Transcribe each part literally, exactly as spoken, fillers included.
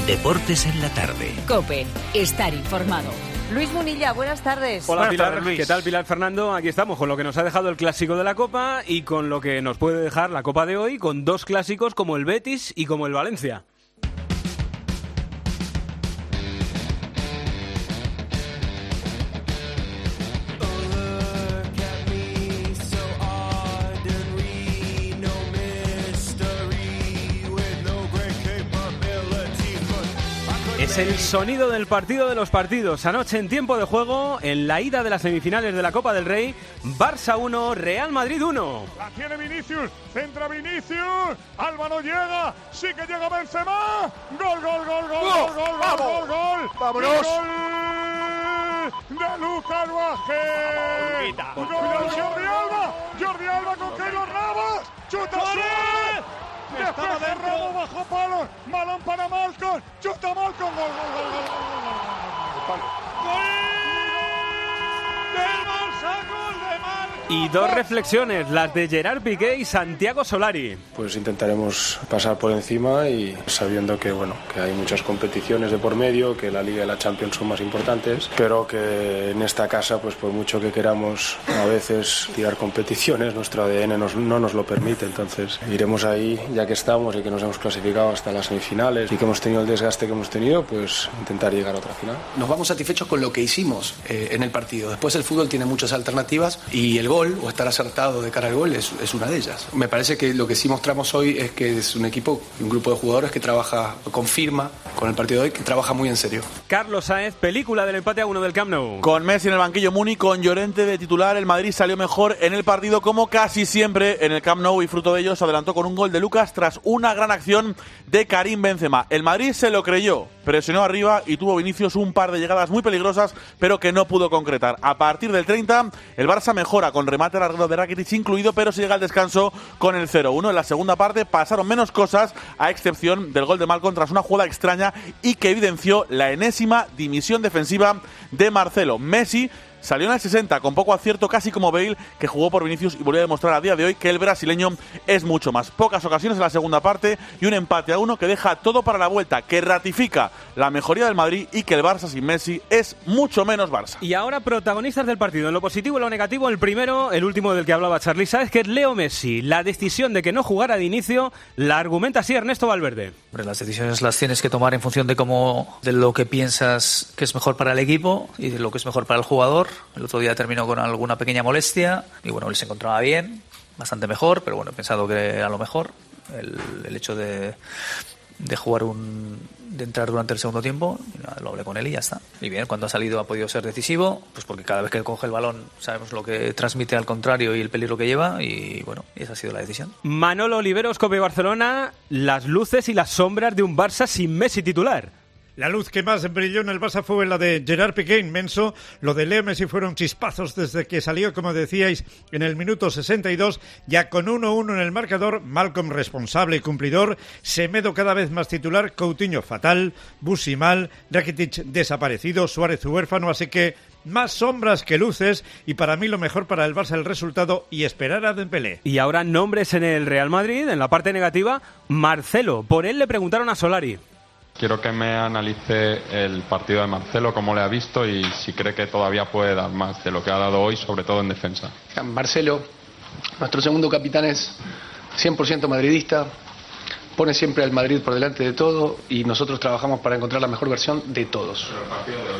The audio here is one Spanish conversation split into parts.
Deportes en la tarde. COPE. Estar informado. Luis Munilla, buenas tardes. Hola, Buenas Pilar. tardes, Luis. ¿Qué tal, Pilar Fernando? Aquí estamos con lo que nos ha dejado el clásico de la Copa y con lo que nos puede dejar la Copa de hoy, con dos clásicos como el Betis y como el Valencia. Es el sonido del partido de los partidos. Anoche en tiempo de juego, en la ida de las semifinales de la Copa del Rey, Barça uno, Real Madrid uno. La tiene Vinicius, centra Vinicius, Alba no llega, sí que llega Benzema. Gol, gol, gol, gol, gol, gol, gol, gol, gol. ¡Vámonos! Gol de Lucas Vázquez. Gol de Jordi Alba, Jordi Alba con Keylor Navas. Chuta Suárez. Estaba cerrado bajo palo, balón para Malcom, chuta Malcom, gol, gol, gol, gol, gol, gol, gol del Barça, gol de Malcom. Y dos reflexiones, las de Gerard Piqué y Santiago Solari. Pues intentaremos pasar por encima y sabiendo que bueno que hay muchas competiciones de por medio, que la Liga y la Champions son más importantes, pero que en esta casa, pues por mucho que queramos a veces tirar competiciones, nuestro A D N nos, no nos lo permite. Entonces iremos ahí, ya que estamos y que nos hemos clasificado hasta las semifinales y que hemos tenido el desgaste que hemos tenido, pues intentar llegar a otra final. Nos vamos satisfechos con lo que hicimos eh, en el partido. Después el fútbol tiene muchas alternativas y el gol, o estar acertado de cara al gol, es, es una de ellas. Me parece que lo que sí mostramos hoy es que es un equipo, un grupo de jugadores que trabaja, confirma con el partido de hoy, que trabaja muy en serio. Carlos Sáenz, película del empate a uno del Camp Nou. Con Messi en el banquillo Muni, con Llorente de titular, el Madrid salió mejor en el partido, como casi siempre en el Camp Nou, y fruto de ello se adelantó con un gol de Lucas tras una gran acción de Karim Benzema. El Madrid se lo creyó, presionó arriba y tuvo Vinicius un par de llegadas muy peligrosas, pero que no pudo concretar. A partir del treinta, el Barça mejora con remate largo de Rakitic incluido, pero se llega al descanso con el cero uno. En la segunda parte pasaron menos cosas, a excepción del gol de Malcom tras una jugada extraña y que evidenció la enésima dimisión defensiva de Marcelo. Messi salió en el sesenta con poco acierto, casi como Bale, que jugó por Vinicius y volvió a demostrar a día de hoy que el brasileño es mucho más. Pocas ocasiones en la segunda parte y un empate a uno que deja todo para la vuelta, que ratifica la mejoría del Madrid y que el Barça sin Messi es mucho menos Barça. Y ahora protagonistas del partido, en lo positivo y lo negativo. El primero, el último del que hablaba Charly Sáez, que es Leo Messi. La decisión de que no jugara de inicio la argumenta así Ernesto Valverde. Las decisiones las tienes que tomar en función de cómo, de lo que piensas que es mejor para el equipo y de lo que es mejor para el jugador. El otro día terminó con alguna pequeña molestia y bueno, él se encontraba bien, bastante mejor, pero bueno, he pensado que era lo mejor el, el hecho de, de jugar un de entrar durante el segundo tiempo. Nada, lo hablé con él y ya está. Y bien, cuando ha salido ha podido ser decisivo, pues porque cada vez que coge el balón sabemos lo que transmite al contrario y el peligro que lleva, y bueno, esa ha sido la decisión. Manolo Oliveros, COPE Barcelona, las luces y las sombras de un Barça sin Messi titular. La luz que más brilló en el Barça fue la de Gerard Piqué, inmenso. Lo de Leo Messi fueron chispazos desde que salió, como decíais, en el minuto sesenta y dos, ya con uno uno en el marcador. Malcom responsable y cumplidor, Semedo cada vez más titular, Coutinho fatal, Bussi mal, Rakitic desaparecido, Suárez huérfano, así que más sombras que luces, y para mí lo mejor para el Barça el resultado y esperar a Dembélé. Y ahora nombres en el Real Madrid. En la parte negativa, Marcelo. Por él le preguntaron a Solari. Quiero que me analice el partido de Marcelo, cómo le ha visto y si cree que todavía puede dar más de lo que ha dado hoy, sobre todo en defensa. Marcelo, nuestro segundo capitán, es cien por ciento madridista, pone siempre al Madrid por delante de todo y nosotros trabajamos para encontrar la mejor versión de todos. Pero el partido de hoy.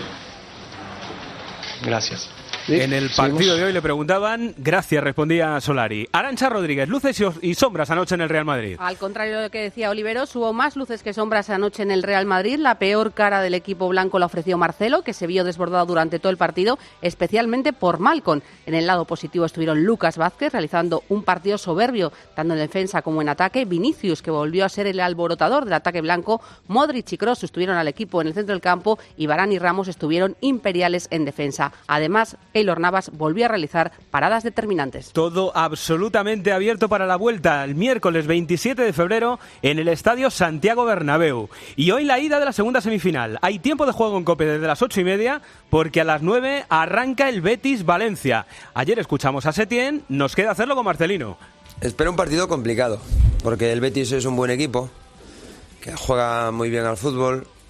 Gracias. ¿Sí? En el partido ¿Seguimos? de hoy le preguntaban, gracias, respondía Solari. Arantxa Rodríguez, luces y sombras anoche en el Real Madrid. Al contrario de lo que decía Oliveros, hubo más luces que sombras anoche en el Real Madrid. La peor cara del equipo blanco la ofreció Marcelo, que se vio desbordado durante todo el partido, especialmente por Malcom. En el lado positivo estuvieron Lucas Vázquez, realizando un partido soberbio, tanto en defensa como en ataque. Vinicius, que volvió a ser el alborotador del ataque blanco. Modric y Kroos estuvieron al equipo en el centro del campo y Varane y Ramos estuvieron imperiales en defensa. Además, Keylor Navas volvió a realizar paradas determinantes. Todo absolutamente abierto para la vuelta el miércoles veintisiete de febrero en el Estadio Santiago Bernabéu. Y hoy la ida de la segunda semifinal. Hay tiempo de juego en COPE desde las ocho y media, porque a las nueve arranca el Betis-Valencia. Ayer escuchamos a Setién, nos queda hacerlo con Marcelino. Espero un partido complicado, porque el Betis es un buen equipo, que juega muy bien al fútbol,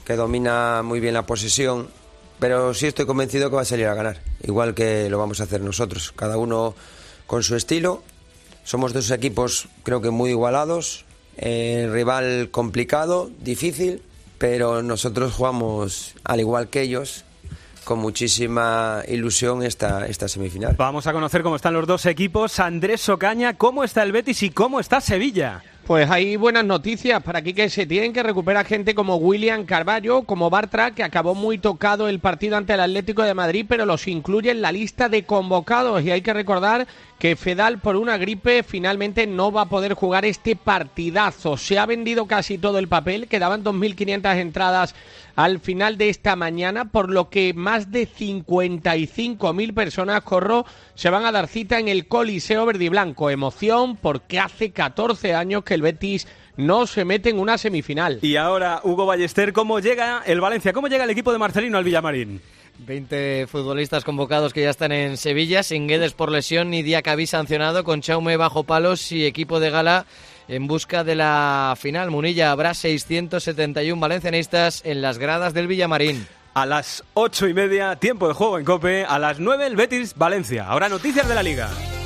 que domina muy bien la posesión, pero sí estoy convencido que va a salir a ganar, igual que lo vamos a hacer nosotros, cada uno con su estilo. Somos dos equipos creo que muy igualados, eh, rival complicado, difícil, pero nosotros jugamos al igual que ellos, con muchísima ilusión esta, esta semifinal. Vamos a conocer cómo están los dos equipos. Andrés Ocaña, ¿cómo está el Betis y cómo está Sevilla? Pues hay buenas noticias para aquí, que se tienen que recuperar gente como William Carballo, como Bartra, que acabó muy tocado el partido ante el Atlético de Madrid, pero los incluye en la lista de convocados. Y hay que recordar que Fedal, por una gripe, finalmente no va a poder jugar este partidazo. Se ha vendido casi todo el papel, quedaban dos mil quinientas entradas al final de esta mañana, por lo que más de cincuenta y cinco mil personas, Corro, se van a dar cita en el Coliseo Verdiblanco. Emoción, porque hace catorce años que el Betis no se mete en una semifinal. Y ahora, Hugo Ballester, ¿cómo llega el Valencia? ¿Cómo llega el equipo de Marcelino al Villamarín? veinte futbolistas convocados que ya están en Sevilla, sin Guedes por lesión ni Diacabí sancionado, con Chaume bajo palos y equipo de gala en busca de la final. Munilla, habrá seiscientos setenta y uno valencianistas en las gradas del Villamarín. A las ocho y media, tiempo de juego en COPE. A las nueve, el Betis Valencia. Ahora noticias de la Liga.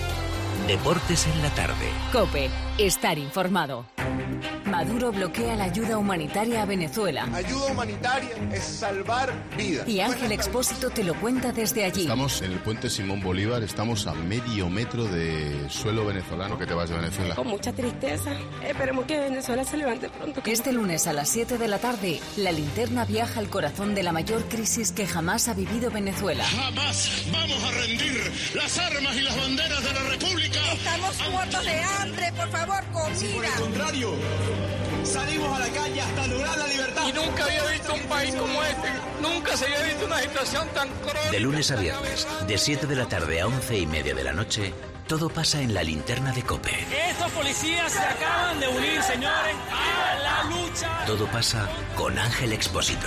Deportes en la tarde. COPE, estar informado. Maduro bloquea la ayuda humanitaria a Venezuela. Ayuda humanitaria es salvar vidas. Y Ángel Expósito te lo cuenta desde allí. Estamos en el puente Simón Bolívar, estamos a medio metro de suelo venezolano. ¿Qué te vas de Venezuela? Con mucha tristeza. Esperemos que Venezuela se levante pronto. Este lunes a las siete de la tarde, la linterna viaja al corazón de la mayor crisis que jamás ha vivido Venezuela. Jamás vamos a rendir las armas y las banderas de la República. Estamos muertos de hambre, por favor, comida. Por el contrario, salimos a la calle hasta lograr la libertad. Y nunca había visto un país como este. Nunca se había visto una situación tan crónica. De lunes a viernes, de siete de la tarde a once y media de la noche, todo pasa en la linterna de COPE. Estos policías se acaban de unir, señores, a la lucha. Todo pasa con Ángel Expósito.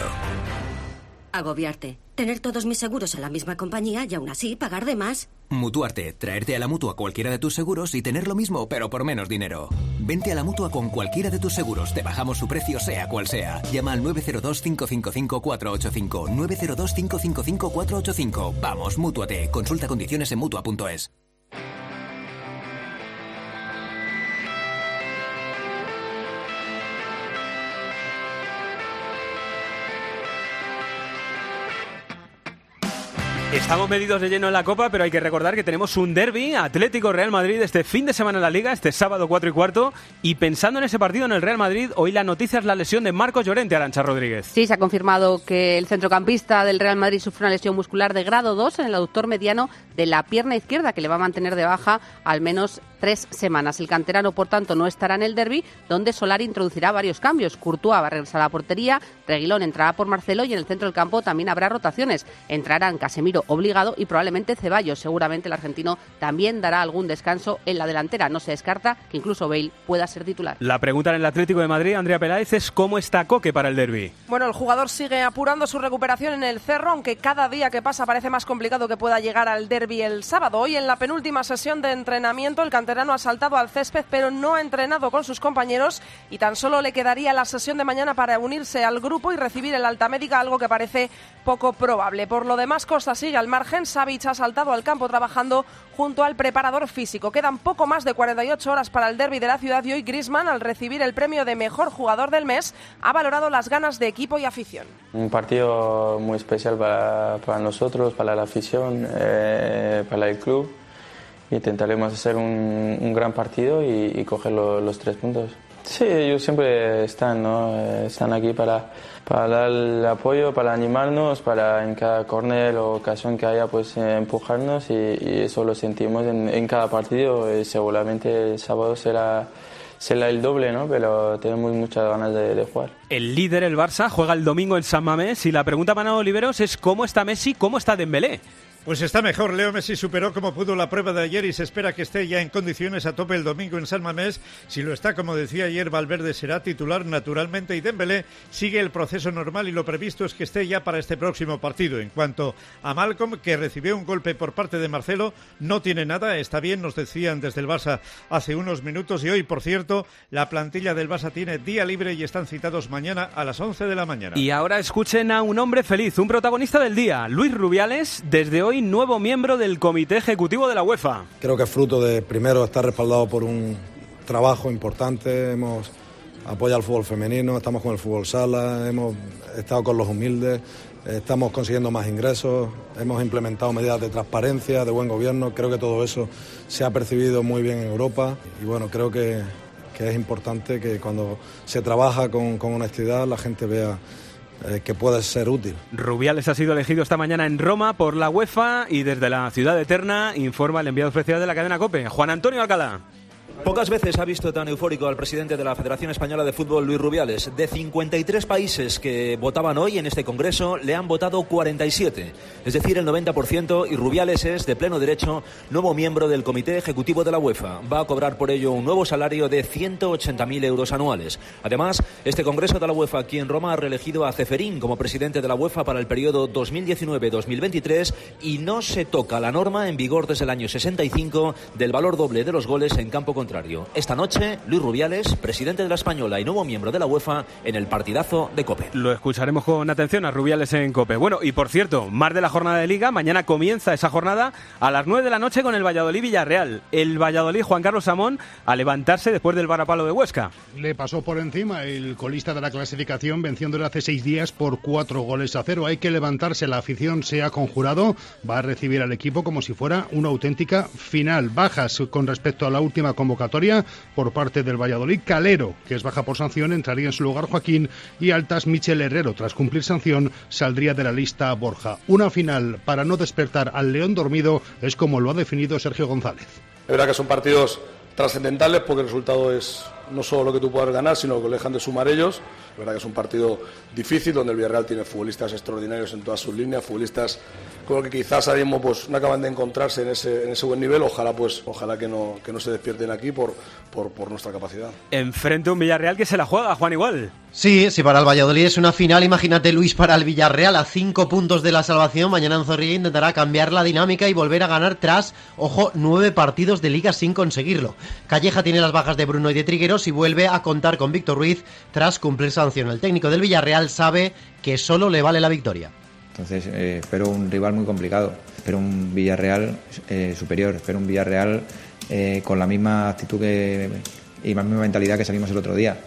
Agobiarte. Tener todos mis seguros en la misma compañía y aún así pagar de más. Mutuarte. Traerte a la Mutua cualquiera de tus seguros y tener lo mismo, pero por menos dinero. Vente a la Mutua con cualquiera de tus seguros. Te bajamos su precio, sea cual sea. Llama al nueve cero dos, cinco cinco cinco, cuatro ocho cinco. nueve cero dos, cinco cinco cinco, cuatro ocho cinco. Vamos, Mútuate. Consulta condiciones en Mutua punto es. Estamos medidos de lleno en la Copa, pero hay que recordar que tenemos un derbi Atlético-Real Madrid este fin de semana en la Liga, este sábado cuatro y cuarto. Y pensando en ese partido en el Real Madrid, hoy la noticia es la lesión de Marcos Llorente, Arantxa Rodríguez. Sí, se ha confirmado que el centrocampista del Real Madrid sufre una lesión muscular de grado dos en el aductor mediano de la pierna izquierda, que le va a mantener de baja al menos tres semanas. El canterano, por tanto, no estará en el derbi, donde Solari introducirá varios cambios. Courtois va a regresar a la portería, Reguilón entrará por Marcelo y en el centro del campo también habrá rotaciones. Entrarán Casemiro obligado y probablemente Ceballos. Seguramente el argentino también dará algún descanso en la delantera. No se descarta que incluso Bale pueda ser titular. La pregunta en el Atlético de Madrid, Andrea Peláez, es ¿cómo está Coque para el derbi? Bueno, el jugador sigue apurando su recuperación en el Cerro, aunque cada día que pasa parece más complicado que pueda llegar al derbi el sábado. Hoy en la penúltima sesión de entrenamiento el canterano ha saltado al césped, pero no ha entrenado con sus compañeros y tan solo le quedaría la sesión de mañana para unirse al grupo y recibir el alta médica, algo que parece poco probable. Por lo demás, Costa sigue al margen. Savic ha saltado al campo trabajando junto al preparador físico. Quedan poco más de cuarenta y ocho horas para el derbi de la ciudad y hoy Griezmann, al recibir el premio de mejor jugador del mes, ha valorado las ganas de equipo y afición. Un partido muy especial para, para nosotros, para la afición, eh, para el club. Intentaremos hacer un, un gran partido y, y coger lo, los tres puntos. Sí, ellos siempre están, ¿no? Están aquí para, para dar el apoyo, para animarnos, para en cada córner o ocasión que haya, pues empujarnos y, y eso lo sentimos en, en cada partido. Y seguramente el sábado será, será el doble, ¿no? Pero tenemos muchas ganas de, de jugar. El líder, el Barça, juega el domingo en San Mamés y la pregunta para Oliveros es ¿cómo está Messi, cómo está Dembélé? Pues está mejor. Leo Messi superó como pudo la prueba de ayer y se espera que esté ya en condiciones a tope el domingo en San Mamés. Si lo está, como decía ayer, Valverde será titular naturalmente y Dembélé sigue el proceso normal y lo previsto es que esté ya para este próximo partido. En cuanto a Malcom, que recibió un golpe por parte de Marcelo, no tiene nada, está bien, nos decían desde el Barça hace unos minutos. Y hoy, por cierto, la plantilla del Barça tiene día libre y están citados mañana a las once de la mañana. Y ahora escuchen a un hombre feliz, un protagonista del día, Luis Rubiales, desde hoy nuevo miembro del Comité Ejecutivo de la UEFA. Creo que es fruto de, primero, estar respaldado por un trabajo importante. Hemos apoyado al fútbol femenino, estamos con el fútbol sala, hemos estado con los humildes, estamos consiguiendo más ingresos, hemos implementado medidas de transparencia, de buen gobierno. Creo que todo eso se ha percibido muy bien en Europa y bueno, creo que, que es importante que cuando se trabaja con, con honestidad la gente vea Eh, que puede ser útil. Rubiales ha sido elegido esta mañana en Roma por la UEFA y desde la ciudad eterna informa el enviado especial de la cadena COPE, Juan Antonio Alcalá. Pocas veces ha visto tan eufórico al presidente de la Federación Española de Fútbol, Luis Rubiales. De cincuenta y tres países que votaban hoy en este congreso, le han votado cuarenta y siete, es decir, el noventa por ciento, y Rubiales es, de pleno derecho, nuevo miembro del Comité Ejecutivo de la UEFA. Va a cobrar por ello un nuevo salario de ciento ochenta mil euros anuales. Además, este congreso de la UEFA aquí en Roma ha reelegido a Ceferín como presidente de la UEFA para el periodo dos mil diecinueve dos mil veintitrés y no se toca la norma en vigor desde el año sesenta y cinco del valor doble de los goles en campo contrario. Esta noche, Luis Rubiales, presidente de la Española y nuevo miembro de la UEFA, en el partidazo de COPE. Lo escucharemos con atención a Rubiales en COPE. Bueno, y por cierto, más de la jornada de Liga, mañana comienza esa jornada a las nueve de la noche con el Valladolid-Villarreal. El Valladolid, Juan Carlos Samón, a levantarse después del varapalo de Huesca. Le pasó por encima el colista de la clasificación, venciéndole hace seis días por cuatro goles a cero. Hay que levantarse, la afición se ha conjurado, va a recibir al equipo como si fuera una auténtica final. Bajas con respecto a la última convocatoria por parte del Valladolid. Calero, que es baja por sanción, entraría en su lugar Joaquín, y altas Michel Herrero. Tras cumplir sanción, saldría de la lista Borja. Una final para no despertar al león dormido, es como lo ha definido Sergio González. Es verdad que son partidos trascendentales porque el resultado es no solo lo que tú puedas ganar, sino lo que le dejan de sumar ellos. Es verdad que es un partido difícil donde el Villarreal tiene futbolistas extraordinarios en todas sus líneas, futbolistas con los que quizás ahora mismo pues, no acaban de encontrarse en ese, en ese buen nivel. Ojalá pues ojalá que no, que no se despierten aquí por, por, por nuestra capacidad. Enfrente a un Villarreal que se la juega, Juan, igual. Sí, si para el Valladolid es una final, imagínate, Luis, para el Villarreal a cinco puntos de la salvación. Mañana en Zorrilla intentará cambiar la dinámica y volver a ganar tras, ojo, nueve partidos de Liga sin conseguirlo. Calleja tiene las bajas de Bruno y de Trigueros y vuelve a contar con Víctor Ruiz tras cumplir sanción. El técnico del Villarreal sabe que solo le vale la victoria. Entonces eh, espero un rival muy complicado, espero un Villarreal eh, superior, espero un Villarreal eh, con la misma actitud que, y la misma mentalidad que salimos el otro día.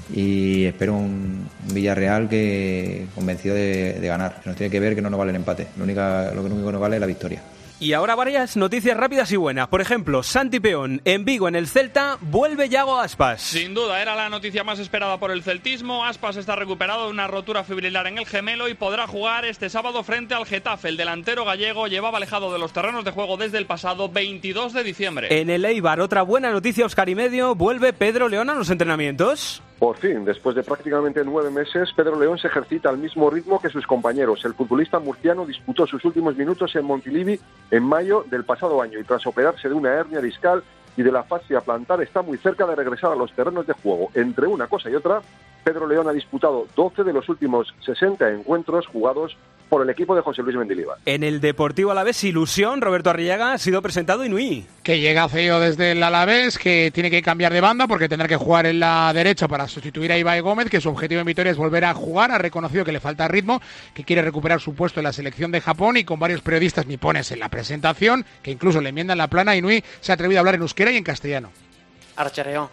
Y espero un Villarreal que convencido de, de ganar. Nos tiene que ver que no nos vale el empate, lo único, lo único que nos vale es la victoria. Y ahora varias noticias rápidas y buenas. Por ejemplo, Santi Peón en Vigo, en el Celta, vuelve Yago Aspas. Sin duda, era la noticia más esperada por el celtismo. Aspas está recuperado de una rotura fibrilar en el gemelo y podrá jugar este sábado frente al Getafe. El delantero gallego llevaba alejado de los terrenos de juego desde el pasado veintidós de diciembre. En el Eibar, otra buena noticia, Óscar y medio, vuelve Pedro León a los entrenamientos. Por fin, después de prácticamente nueve meses, Pedro León se ejercita al mismo ritmo que sus compañeros. El futbolista murciano disputó sus últimos minutos en Montilivi en mayo del pasado año y tras operarse de una hernia discal y de la fascia plantar está muy cerca de regresar a los terrenos de juego. Entre una cosa y otra, Pedro León ha disputado doce de los últimos sesenta encuentros jugados por el equipo de José Luis Mendilibar. En el Deportivo Alavés, ilusión, Roberto Arriaga, ha sido presentado Inui. Que llega feo desde el Alavés, que tiene que cambiar de banda porque tendrá que jugar en la derecha para sustituir a Ibai Gómez, que su objetivo en Vitoria es volver a jugar. Ha reconocido que le falta ritmo, que quiere recuperar su puesto en la selección de Japón y con varios periodistas nipones en la presentación, que incluso le enmiendan la plana. Inui se ha atrevido a hablar en euskera y en castellano. Archereo.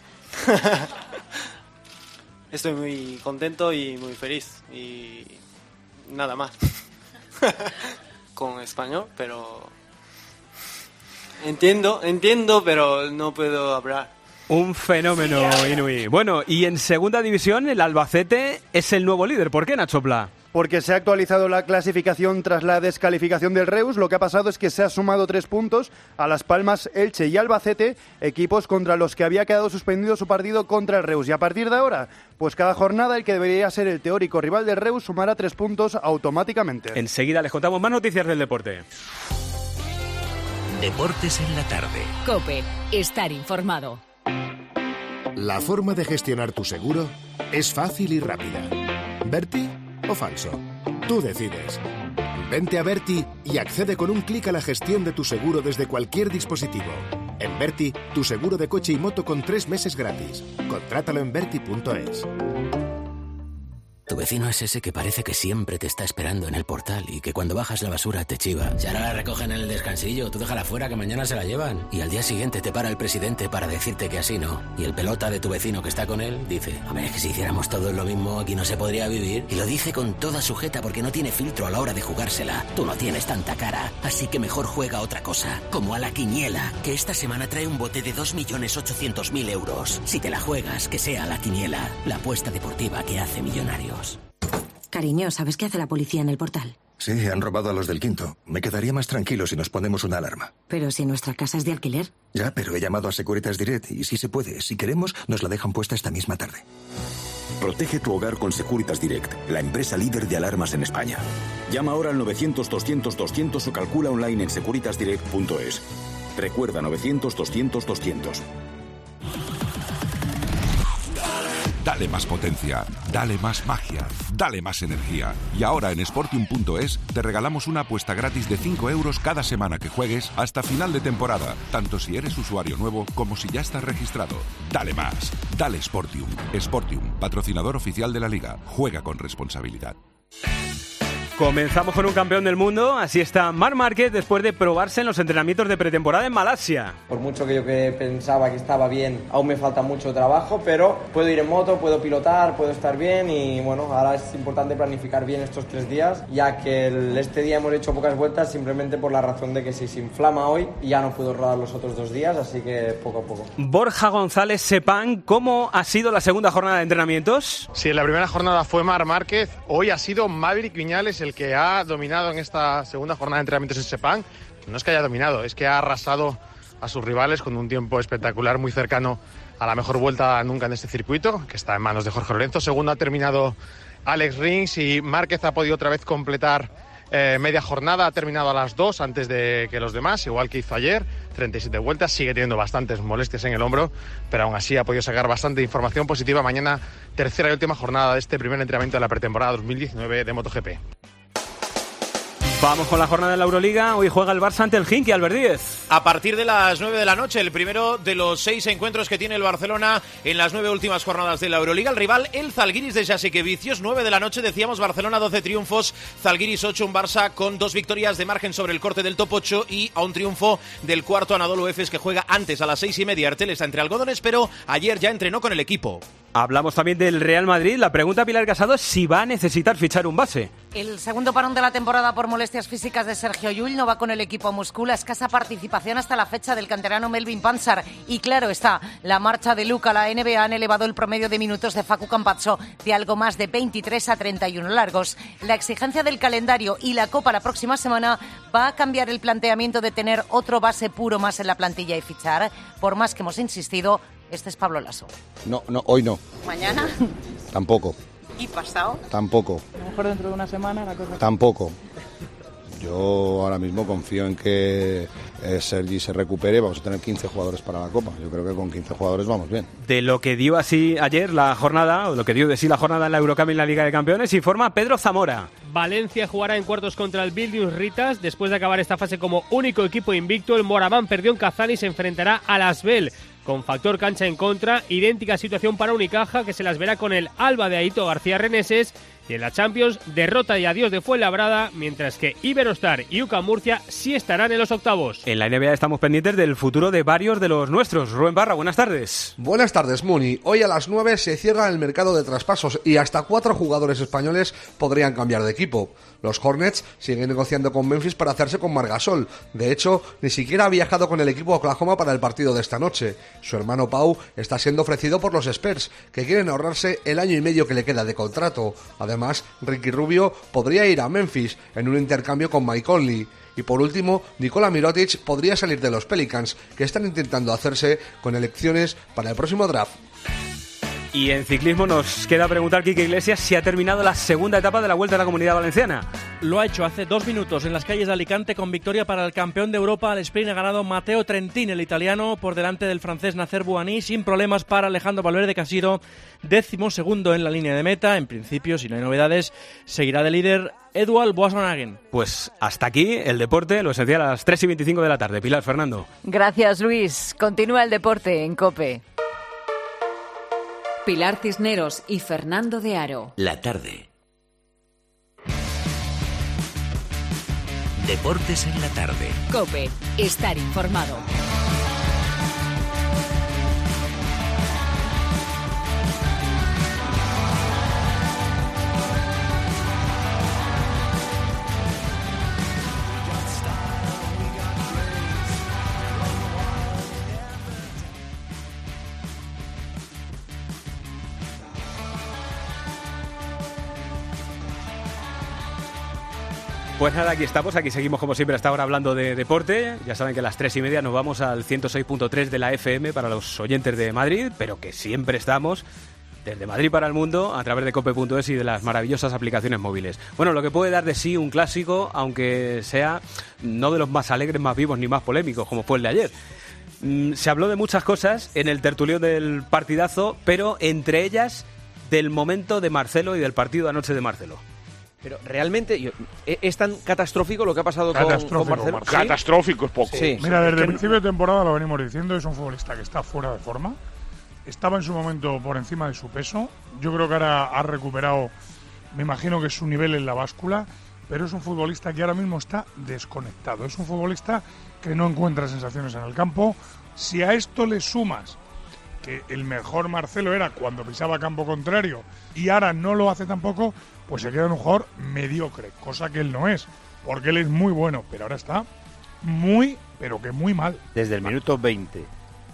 Estoy muy contento y muy feliz y nada más. Con español, pero entiendo, entiendo, pero no puedo hablar. Un fenómeno, Inui. Bueno, y en segunda división el Albacete es el nuevo líder. ¿Por qué, Nacho Pla? porque se ha actualizado la clasificación tras la descalificación del Reus. Lo que ha pasado es que se ha sumado tres puntos a Las Palmas, Elche y Albacete, equipos contra los que había quedado suspendido su partido contra el Reus. Y a partir de ahora, pues cada jornada el que debería ser el teórico rival del Reus sumará tres puntos automáticamente. Enseguida les contamos más noticias del deporte. Deportes en la tarde. COPE. Estar informado. La forma de gestionar tu seguro es fácil y rápida. ¿Berti o falso? Tú decides. Vente a Berti y accede con un clic a la gestión de tu seguro desde cualquier dispositivo. En Berti, tu seguro de coche y moto con tres meses gratis. Contrátalo en berti punto es. Tu vecino es ese que parece que siempre te está esperando en el portal y que cuando bajas la basura te chiva. Si ahora la recogen en el descansillo, tú déjala fuera que mañana se la llevan. Y al día siguiente te para el presidente para decirte que así no. Y el pelota de tu vecino que está con él dice: a ver, es que si hiciéramos todos lo mismo aquí no se podría vivir. Y lo dice con toda sujeta porque no tiene filtro a la hora de jugársela. Tú no tienes tanta cara, así que mejor juega a otra cosa. Como a la quiniela, que esta semana trae un bote de dos millones ochocientos mil euros. Si te la juegas, que sea la quiniela, la apuesta deportiva que hace millonarios. Cariño, ¿sabes qué hace la policía en el portal? Sí, han robado a los del quinto. Me quedaría más tranquilo si nos ponemos una alarma. Pero si nuestra casa es de alquiler. Ya, pero he llamado a Securitas Direct y si se puede, si queremos, nos la dejan puesta esta misma tarde. Protege tu hogar con Securitas Direct, la empresa líder de alarmas en España. Llama ahora al novecientos doscientos doscientos o calcula online en securitas direct punto es. Recuerda novecientos doscientos doscientos. Dale más potencia, dale más magia, dale más energía. Y ahora en Sportium punto es te regalamos una apuesta gratis de cinco euros cada semana que juegues hasta final de temporada, tanto si eres usuario nuevo como si ya estás registrado. Dale más, dale Sportium. Sportium, patrocinador oficial de la Liga. Juega con responsabilidad. Comenzamos con un campeón del mundo, así está Marc Márquez después de probarse en los entrenamientos de pretemporada en Malasia. Por mucho que yo que pensaba que estaba bien, aún me falta mucho trabajo, pero puedo ir en moto, puedo pilotar, puedo estar bien y bueno, ahora es importante planificar bien estos tres días, ya que el, este día hemos hecho pocas vueltas simplemente por la razón de que si se inflama hoy ya no puedo rodar los otros dos días, así que poco a poco. Borja González Sepán, ¿cómo ha sido la segunda jornada de entrenamientos? Sí, en la primera jornada fue Marc Márquez, hoy ha sido Maverick Viñales el que ha dominado en esta segunda jornada de entrenamientos en Sepang. No es que haya dominado, es que ha arrasado a sus rivales con un tiempo espectacular, muy cercano a la mejor vuelta nunca en este circuito, que está en manos de Jorge Lorenzo. Segundo ha terminado Alex Rins y Márquez ha podido otra vez completar eh, media jornada, ha terminado a las dos antes de que los demás, igual que hizo ayer, treinta y siete vueltas, sigue teniendo bastantes molestias en el hombro, pero aún así ha podido sacar bastante información positiva. Mañana, tercera y última jornada de este primer entrenamiento de la pretemporada dos mil diecinueve de MotoGP. Vamos con la jornada de la Euroliga. Hoy juega el Barça ante el Khimki, Albert Díez. A partir de las nueve de la noche, el primero de los seis encuentros que tiene el Barcelona en las nueve últimas jornadas de la Euroliga. El rival, el Zalgiris de Jasikevičius. nueve de la noche, decíamos, Barcelona doce triunfos, Zalgiris ocho, un Barça con dos victorias de margen sobre el corte del top ocho y a un triunfo del cuarto Anadolu Efes, que juega antes a las seis y media. Artel está entre algodones, pero ayer ya entrenó con el equipo. Hablamos también del Real Madrid. La pregunta a Pilar Casado es si va a necesitar fichar un base. El segundo parón de la temporada por molestias físicas de Sergio Llull no va con el equipo a Moscú. La escasa participación hasta la fecha del canterano Melvin Panzar. Y claro está, la marcha de Luka a la N B A han elevado el promedio de minutos de Facu Campazzo de algo más de veintitrés a treinta y uno largos. La exigencia del calendario y la Copa la próxima semana va a cambiar el planteamiento de tener otro base puro más en la plantilla y fichar. Por más que hemos insistido, este es Pablo Lasso. No, no, hoy no. ¿Mañana? Tampoco. ¿Y pasado? Tampoco. A lo mejor dentro de una semana la cosa... Tampoco. Yo ahora mismo confío en que eh, Sergi se recupere. Vamos a tener quince jugadores para la Copa. Yo creo que con quince jugadores vamos bien. De lo que dio así ayer la jornada, o lo que dio de sí la jornada en la Eurocup y en la Liga de Campeones, informa Pedro Zamora. Valencia jugará en cuartos contra el Vilnius Ritas. Después de acabar esta fase como único equipo invicto, el Moraván perdió en Kazán y se enfrentará al Asbel. Con factor cancha en contra, idéntica situación para Unicaja, que se las verá con el Alba de Aito García Reneses. Y en la Champions, derrota y adiós de Fuenlabrada, mientras que Iberostar y U C A M Murcia sí estarán en los octavos. En la N B A estamos pendientes del futuro de varios de los nuestros. Rubén Barra, buenas tardes. Buenas tardes, Muni. Hoy a las nueve se cierra el mercado de traspasos y hasta cuatro jugadores españoles podrían cambiar de equipo. Los Hornets siguen negociando con Memphis para hacerse con Marc Gasol. De hecho, ni siquiera ha viajado con el equipo a Oklahoma para el partido de esta noche. Su hermano Pau está siendo ofrecido por los Spurs, que quieren ahorrarse el año y medio que le queda de contrato. Además, Además, Ricky Rubio podría ir a Memphis en un intercambio con Mike Conley. Y por último, Nikola Mirotic podría salir de los Pelicans, que están intentando hacerse con elecciones para el próximo draft. Y en ciclismo nos queda preguntar, Quique Iglesias, si ha terminado la segunda etapa de la Vuelta a la Comunidad Valenciana. Lo ha hecho hace dos minutos en las calles de Alicante con victoria para el campeón de Europa. Al sprint ha ganado Matteo Trentin, el italiano, por delante del francés Nacer Bouhanni, sin problemas para Alejandro Valverde, que ha sido décimo segundo en la línea de meta. En principio, si no hay novedades, seguirá de líder Edouard Boasson-Hagen. Pues hasta aquí el deporte, lo esencial a las tres y veinticinco de la tarde. Pilar, Fernando. Gracias, Luis. Continúa el deporte en COPE. Pilar Cisneros y Fernando de Aro. La tarde. Deportes en la tarde. COPE. Estar informado. Pues nada, aquí estamos, aquí seguimos como siempre hasta ahora hablando de deporte. Ya saben que a las tres y media nos vamos al ciento seis punto tres de la F M para los oyentes de Madrid, pero que siempre estamos desde Madrid para el mundo a través de cope punto es y de las maravillosas aplicaciones móviles. Bueno, lo que puede dar de sí un clásico, aunque sea no de los más alegres, más vivos ni más polémicos, como fue el de ayer. Mm, se habló de muchas cosas en el tertulión del partidazo, pero entre ellas del momento de Marcelo y del partido de anoche de Marcelo. Pero realmente yo, es tan catastrófico lo que ha pasado con, con Marcelo. ¿Sí? Catastrófico es poco. Sí. Mira, desde el principio de temporada lo venimos diciendo, es un futbolista que está fuera de forma. Estaba en su momento por encima de su peso. Yo creo que ahora ha recuperado, me imagino que su nivel en la báscula, pero es un futbolista que ahora mismo está desconectado. Es un futbolista que no encuentra sensaciones en el campo. Si a esto le sumas que el mejor Marcelo era cuando pisaba campo contrario y ahora no lo hace tampoco, pues se queda en un jugador mediocre, cosa que él no es, porque él es muy bueno, pero ahora está muy, pero que muy mal. Desde el minuto veinte,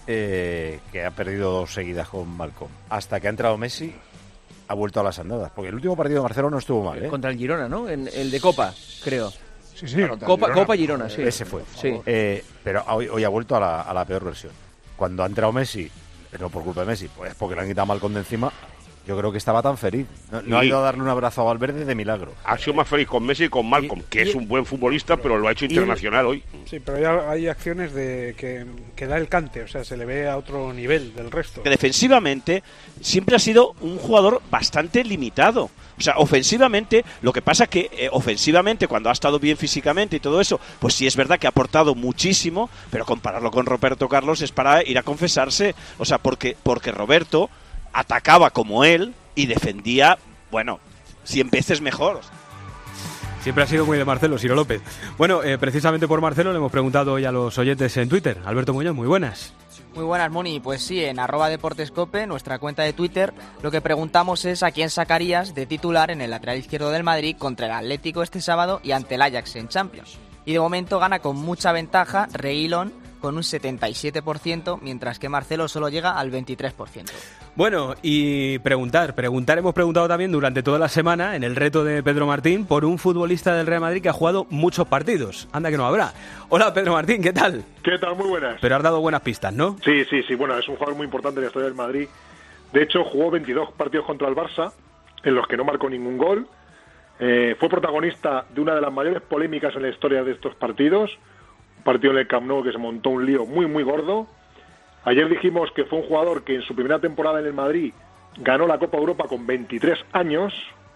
eh, que ha perdido dos seguidas con Malcom, hasta que ha entrado Messi, ha vuelto a las andadas, porque el último partido de Marcelo no estuvo mal, ¿eh? Contra el Girona, ¿no? En el de Copa, creo. Sí, sí. Bueno, Copa, Girona. Copa Girona, sí. Ese fue. Sí. Eh, pero hoy, hoy ha vuelto a la, a la peor versión. Cuando ha entrado Messi, no por culpa de Messi, pues porque le han quitado Malcom de encima. Yo creo que estaba tan feliz. No, no ha ido a darle un abrazo a Valverde de milagro. Ha sido más feliz con Messi y con Malcom, que es un buen futbolista, pero lo ha hecho internacional hoy. Sí, pero hay, hay acciones de que, que da el cante, o sea, se le ve a otro nivel del resto. Que defensivamente siempre ha sido un jugador bastante limitado. O sea, ofensivamente, lo que pasa es que eh, ofensivamente, cuando ha estado bien físicamente y todo eso, pues sí es verdad que ha aportado muchísimo, pero compararlo con Roberto Carlos es para ir a confesarse. O sea, porque, porque Roberto atacaba como él y defendía, bueno, cien veces mejor. Siempre ha sido muy de Marcelo, Ciro López. Bueno, eh, precisamente por Marcelo le hemos preguntado hoy a los oyentes en Twitter. Alberto Muñoz, muy buenas. Muy buenas, Moni. Pues sí, en arroba deportescope, nuestra cuenta de Twitter, lo que preguntamos es a quién sacarías de titular en el lateral izquierdo del Madrid contra el Atlético este sábado y ante el Ajax en Champions. Y de momento gana con mucha ventaja Reguilón con un setenta y siete por ciento, mientras que Marcelo solo llega al veintitrés por ciento. Bueno, y preguntar, preguntar, hemos preguntado también durante toda la semana en el reto de Pedro Martín por un futbolista del Real Madrid que ha jugado muchos partidos. Anda que no habrá. Hola Pedro Martín, ¿qué tal? ¿Qué tal? Muy buenas. Pero has dado buenas pistas, ¿no? Sí, sí, sí, bueno, es un jugador muy importante en la historia del Madrid. De hecho, jugó veintidós partidos contra el Barça, en los que no marcó ningún gol. Eh, fue protagonista de una de las mayores polémicas en la historia de estos partidos, un partido en el Camp Nou que se montó un lío muy, muy gordo. Ayer dijimos que fue un jugador que en su primera temporada en el Madrid ganó la Copa Europa con veintitrés años.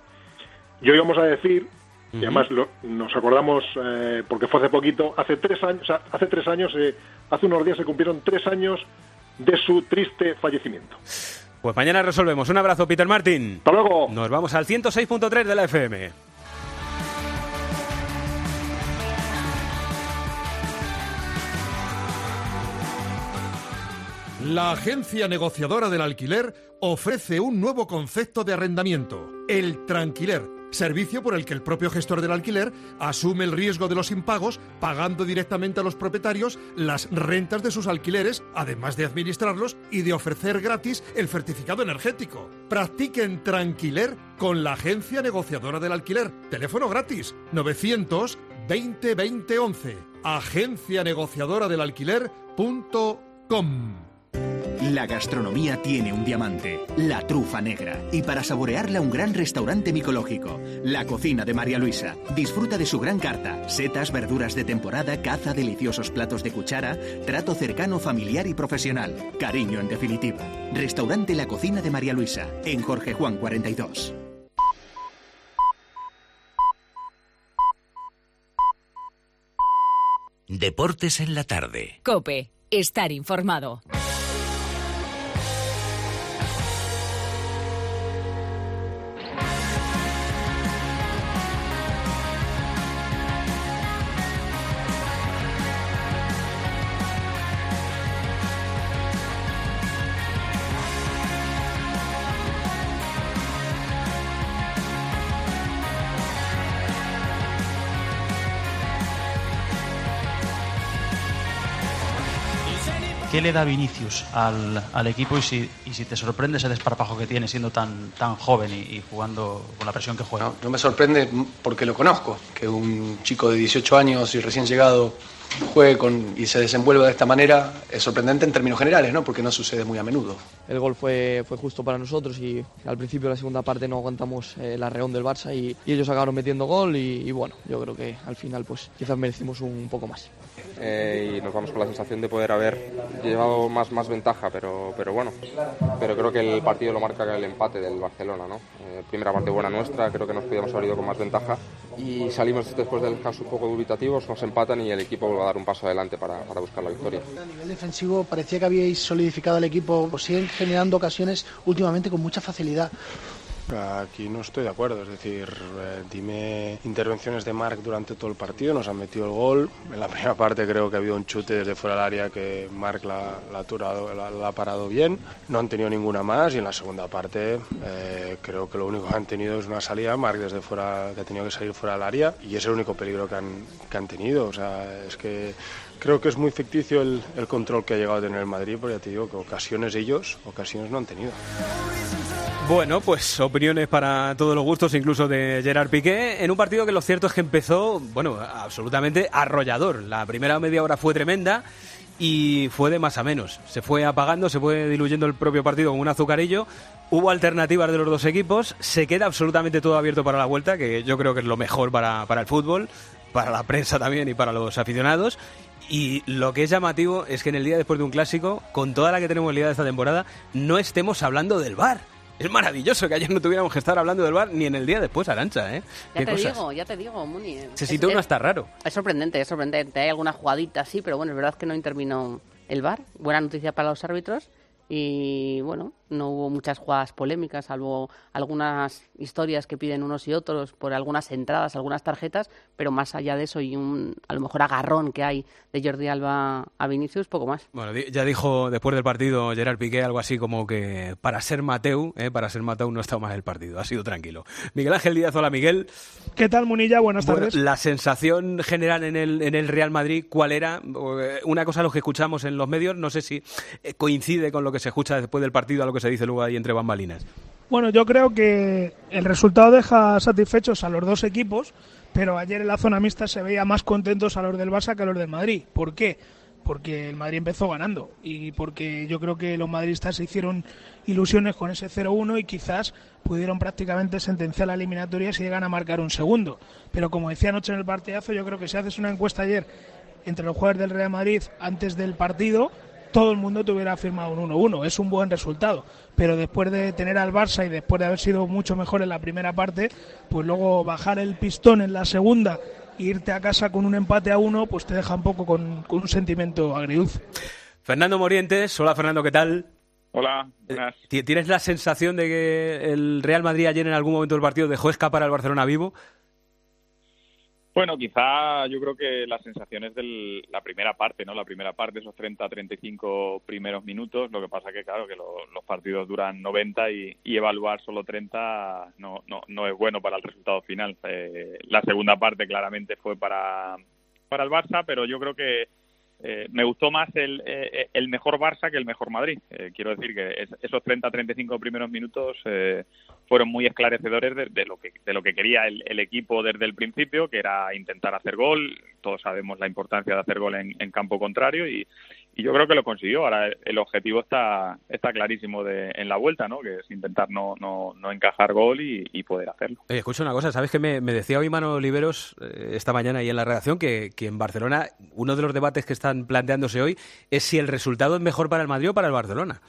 Y hoy vamos a decir, uh-huh. y además lo, nos acordamos eh, porque fue hace poquito, hace tres años, o sea, hace tres años, eh, hace unos días se cumplieron tres años de su triste fallecimiento. Pues mañana resolvemos. Un abrazo, Peter Martín. Hasta luego. Nos vamos al ciento seis punto tres de la F M. La agencia negociadora del alquiler ofrece un nuevo concepto de arrendamiento, el tranquiler, servicio por el que el propio gestor del alquiler asume el riesgo de los impagos, pagando directamente a los propietarios las rentas de sus alquileres, además de administrarlos y de ofrecer gratis el certificado energético. Practiquen Tranquiler con la agencia negociadora del alquiler. Teléfono gratis novecientos veinte veinte once. agencia negociadora del alquiler punto com. La gastronomía tiene un diamante, la trufa negra. Y para saborearla, un gran restaurante micológico. La cocina de María Luisa. Disfruta de su gran carta. Setas, verduras de temporada, caza, deliciosos platos de cuchara, trato cercano, familiar y profesional. Cariño, en definitiva. Restaurante La Cocina de María Luisa, en Jorge Juan cuarenta y dos. Deportes en la tarde. COPE. Estar informado. ¿Qué le da Vinicius al, al equipo y si, y si te sorprende ese desparpajo que tiene siendo tan, tan joven y, y jugando con la presión que juega? No, no me sorprende porque lo conozco, que un chico de dieciocho años y recién llegado juegue con, y se desenvuelva de esta manera es sorprendente en términos generales, ¿no? Porque no sucede muy a menudo. El gol fue, fue justo para nosotros y al principio de la segunda parte no aguantamos eh, la reón del Barça y, y ellos acabaron metiendo gol y, y bueno, yo creo que al final pues quizás merecimos un poco más. Eh, y nos vamos con la sensación de poder haber llevado más, más ventaja, pero, pero bueno, pero creo que el partido lo marca el empate del Barcelona, ¿no? Eh, primera parte buena nuestra, creo que nos podíamos haber ido con más ventaja y salimos después del descanso un poco dubitativos, nos empatan y el equipo vuelve a dar un paso adelante para, para buscar la victoria. A nivel defensivo parecía que habíais solidificado el equipo, pues siguen generando ocasiones últimamente con mucha facilidad. Aquí no estoy de acuerdo, es decir, eh, dime intervenciones de Marc durante todo el partido, nos han metido el gol. En la primera parte creo que ha habido un chute desde fuera del área que Marc la, la, ha, turado, la, la ha parado bien, no han tenido ninguna más y en la segunda parte eh, creo que lo único que han tenido es una salida, Marc desde fuera, que ha tenido que salir fuera del área y es el único peligro que han, que han tenido, o sea, es que creo que es muy ficticio el, el control que ha llegado a tener el Madrid, porque ya te digo que ocasiones ellos, ocasiones no han tenido. Bueno, pues opiniones para todos los gustos, incluso de Gerard Piqué, en un partido que lo cierto es que empezó, bueno, absolutamente arrollador. La primera media hora fue tremenda y fue de más a menos. Se fue apagando, se fue diluyendo el propio partido con un azucarillo. Hubo alternativas de los dos equipos, se queda absolutamente todo abierto para la vuelta, que yo creo que es lo mejor para, para el fútbol, para la prensa también y para los aficionados. Y lo que es llamativo es que en el día después de un clásico, con toda la que tenemos liada esta temporada, no estemos hablando del V A R. Es maravilloso que ayer no tuviéramos que estar hablando del V A R ni en el día después, Arantxa, ¿eh? Ya te cosas? digo, ya te digo, Muni. Se sintió uno hasta raro. Es sorprendente, es sorprendente. Hay alguna jugadita, sí, pero bueno, es verdad que no intervino el V A R. Buena noticia para los árbitros. Y bueno, no hubo muchas jugadas polémicas, salvo algunas historias que piden unos y otros por algunas entradas, algunas tarjetas, pero más allá de eso y un a lo mejor agarrón que hay de Jordi Alba a Vinicius, poco más. Bueno, ya dijo después del partido Gerard Piqué algo así como que para ser Mateu, eh, para ser Mateu no ha estado mal el partido, ha sido tranquilo. Miguel Ángel Díaz, hola Miguel. ¿Qué tal, Munilla? Buenas bueno, tardes. La sensación general en el, en el Real Madrid, ¿cuál era? Una cosa lo que escuchamos en los medios, no sé si coincide con lo que se escucha después del partido a lo que se dice luego ahí entre bambalinas. Bueno, yo creo que el resultado deja satisfechos a los dos equipos, pero ayer en la zona mixta se veía más contentos a los del Barça que a los del Madrid. ¿Por qué? Porque el Madrid empezó ganando y porque yo creo que los madridistas se hicieron ilusiones con ese cero uno y quizás pudieron prácticamente sentenciar la eliminatoria si llegan a marcar un segundo. Pero como decía anoche en el partidazo, yo creo que si haces una encuesta ayer entre los jugadores del Real Madrid antes del partido, todo el mundo te hubiera firmado un uno uno. Es un buen resultado, pero después de tener al Barça y después de haber sido mucho mejor en la primera parte, pues luego bajar el pistón en la segunda e irte a casa con un empate a uno, pues te deja un poco con, con un sentimiento agridulce. Fernando Morientes, hola Fernando, ¿qué tal? Hola, buenas. ¿Tienes la sensación de que el Real Madrid ayer en algún momento del partido dejó escapar al Barcelona vivo? Bueno, quizá yo creo que las sensaciones de la primera parte, ¿no? La primera parte, esos treinta a treinta y cinco primeros minutos, lo que pasa que, claro, que lo, los partidos duran noventa y, y evaluar solo treinta no, no, no es bueno para el resultado final. Eh, la segunda parte claramente fue para, para el Barça, pero yo creo que Eh, me gustó más el, eh, el mejor Barça que el mejor Madrid. Eh, quiero decir que es, esos treinta a treinta y cinco primeros minutos eh, fueron muy esclarecedores de, de lo que de lo que quería el, el equipo desde el principio, que era intentar hacer gol. Todos sabemos la importancia de hacer gol en, en campo contrario y, y yo creo que lo consiguió. Ahora el, el objetivo está está clarísimo de, en la vuelta, ¿no? Que es intentar no no, no encajar gol y, y poder hacerlo. Oye, escucha una cosa, ¿sabes qué me, me decía hoy Mano Oliveros eh, esta mañana ahí en la redacción? Que, que en Barcelona uno de los debates que están planteándose hoy es si el resultado es mejor para el Madrid o para el Barcelona.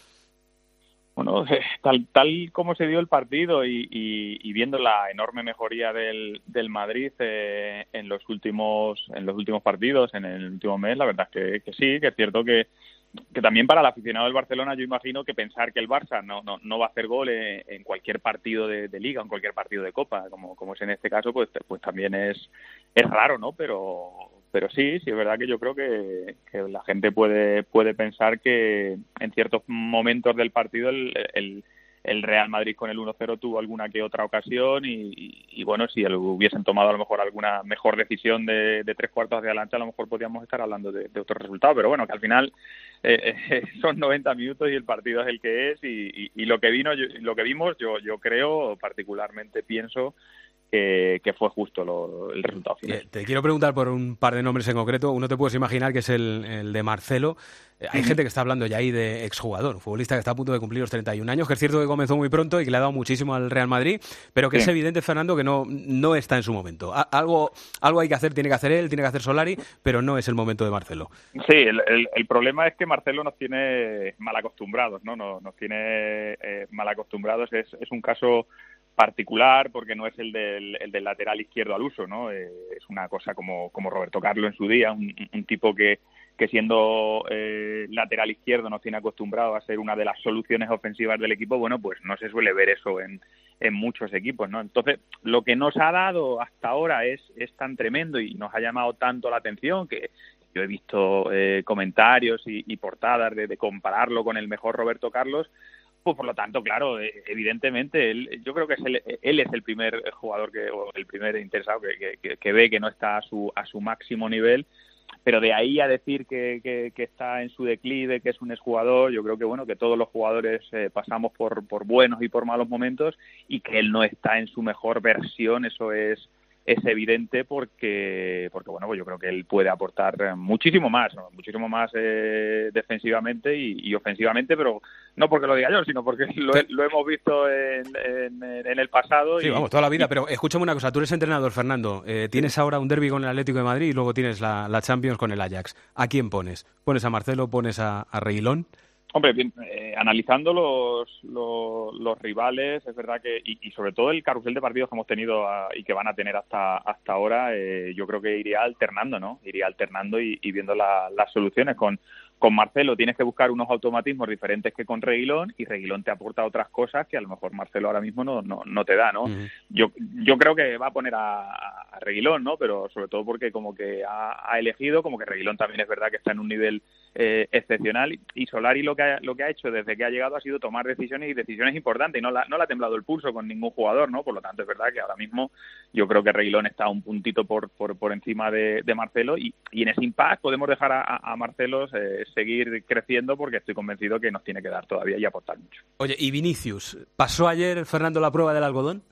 Bueno, tal tal como se dio el partido y, y, y viendo la enorme mejoría del, del Madrid eh, en los últimos en los últimos partidos, en el último mes, la verdad es que, que sí, que es cierto que que también para el aficionado del Barcelona yo imagino que pensar que el Barça no no, no va a hacer gol en, en cualquier partido de, de Liga, en cualquier partido de Copa, como como es en este caso, pues pues también es es raro, ¿no? Pero pero sí, sí es verdad que yo creo que, que la gente puede puede pensar que en ciertos momentos del partido el, el el Real Madrid con el uno cero tuvo alguna que otra ocasión y, y, y bueno, si hubiesen tomado a lo mejor alguna mejor decisión de, de tres cuartos hacia adelante, a lo mejor podríamos estar hablando de, de otro resultado, pero bueno, que al final eh, eh, son noventa minutos y el partido es el que es y, y, y lo que vino, yo, lo que vimos, yo yo creo, particularmente pienso que, que fue justo lo, el resultado final. Te quiero preguntar por un par de nombres en concreto. Uno te puedes imaginar que es el, el de Marcelo. Hay mm. gente que está hablando ya ahí de exjugador, futbolista que está a punto de cumplir los treinta y un años, que es cierto que comenzó muy pronto y que le ha dado muchísimo al Real Madrid, pero que sí. es evidente, Fernando, que no, no está en su momento. A, algo, algo hay que hacer, tiene que hacer él, tiene que hacer Solari, pero no es el momento de Marcelo. Sí, el, el, el problema es que Marcelo nos tiene mal acostumbrados, ¿no? Nos, nos tiene eh, mal acostumbrados. Es, es un caso particular porque no es el del, el del lateral izquierdo al uso, ¿no? Eh, es una cosa como, como Roberto Carlos en su día, un, un tipo que, que siendo eh, lateral izquierdo nos tiene acostumbrado a ser una de las soluciones ofensivas del equipo. Bueno, pues no se suele ver eso en, en muchos equipos, ¿no? Entonces, lo que nos ha dado hasta ahora es, es tan tremendo y nos ha llamado tanto la atención que yo he visto eh, comentarios y, y portadas de, de compararlo con el mejor Roberto Carlos. Pues por lo tanto, claro, evidentemente, él, yo creo que es el, él es el primer jugador que, o el primer interesado que, que, que ve que no está a su, a su máximo nivel, pero de ahí a decir que, que, que está en su declive, que es un exjugador, yo creo que bueno, que todos los jugadores eh, pasamos por, por buenos y por malos momentos y que él no está en su mejor versión, eso es es evidente porque porque bueno, pues yo creo que él puede aportar muchísimo más, ¿no? muchísimo más eh, defensivamente y, y ofensivamente, pero no porque lo diga yo, sino porque lo, lo hemos visto en, en, en el pasado. Sí, y, vamos, toda la vida, y, pero escúchame una cosa, tú eres entrenador, Fernando, eh, tienes ahora un derbi con el Atlético de Madrid y luego tienes la, la Champions con el Ajax. ¿A quién pones? ¿Pones a Marcelo, pones a, a Reguilón? Hombre, bien, eh, analizando los, los los rivales, es verdad que, y, y sobre todo el carrusel de partidos que hemos tenido a, y que van a tener hasta hasta ahora, eh, yo creo que iría alternando, ¿no? Iría alternando y, y viendo la, las soluciones. Con con Marcelo tienes que buscar unos automatismos diferentes que con Reguilón, y Reguilón te aporta otras cosas que a lo mejor Marcelo ahora mismo no no, no te da, ¿no? Uh-huh. Yo yo creo que va a poner a, a Reguilón, ¿no? Pero sobre todo porque como que ha, ha elegido, como que Reguilón también es verdad que está en un nivel eh, excepcional, y, y Solari lo que ha, lo que ha hecho desde que ha llegado ha sido tomar decisiones y decisiones importantes, y no la, no le ha temblado el pulso con ningún jugador, ¿no? Por lo tanto es verdad que ahora mismo yo creo que Reguilón está un puntito por por, por encima de, de Marcelo, y, y en ese impact podemos dejar a, a Marcelo eh, seguir creciendo, porque estoy convencido que nos tiene que dar todavía y aportar mucho. Oye, ¿y Vinicius? ¿Pasó ayer, Fernando, la prueba del algodón?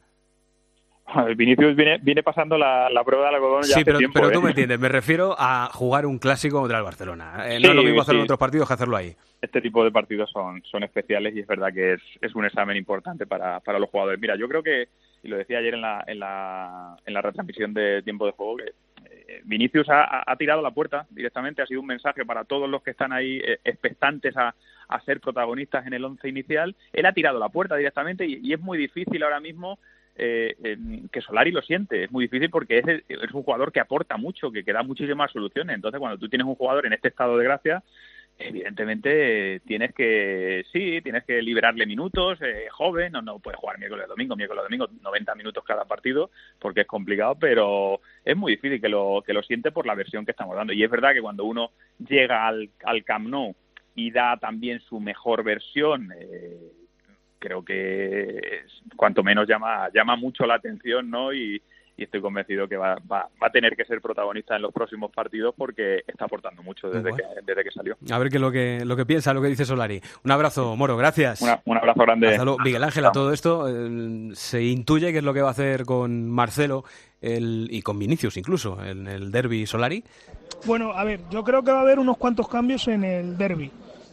Vinicius viene, viene pasando la, la prueba del algodón ya sí, hace pero, tiempo. pero ¿eh? tú me entiendes, me refiero a jugar un clásico contra el Barcelona. Eh, sí, no es lo mismo hacerlo sí. en otros partidos que hacerlo ahí. Este tipo de partidos son, son especiales y es verdad que es, es un examen importante para, para los jugadores. Mira, yo creo que, y lo decía ayer en la, en la, en la retransmisión de tiempo de juego, que eh, Vinicius ha, ha tirado la puerta directamente, ha sido un mensaje para todos los que están ahí eh, expectantes a, a ser protagonistas en el once inicial. Él ha tirado la puerta directamente y, y es muy difícil ahora mismo Eh, eh, que Solari lo siente, es muy difícil porque es, es un jugador que aporta mucho, que, que da muchísimas soluciones. Entonces cuando tú tienes un jugador en este estado de gracia, evidentemente tienes que, sí, tienes que liberarle minutos, eh, joven, no, no puede jugar miércoles domingo, miércoles domingo, noventa minutos cada partido, porque es complicado, pero es muy difícil que lo que lo siente por la versión que estamos dando. Y es verdad que cuando uno llega al, al Camp Nou y da también su mejor versión, eh, creo que es, cuanto menos llama llama mucho la atención, ¿no? Y, y estoy convencido que va, va, va a tener que ser protagonista en los próximos partidos porque está aportando mucho desde, que, desde que salió. A ver qué es lo que, lo que piensa, lo que dice Solari. Un abrazo, Moro, gracias. Una, un abrazo grande. Hasta luego. Miguel Ángel, a todo esto eh, se intuye qué es lo que va a hacer con Marcelo el, y con Vinicius incluso en el derbi Solari. Bueno, a ver, yo creo que va a haber unos cuantos cambios en el derbi.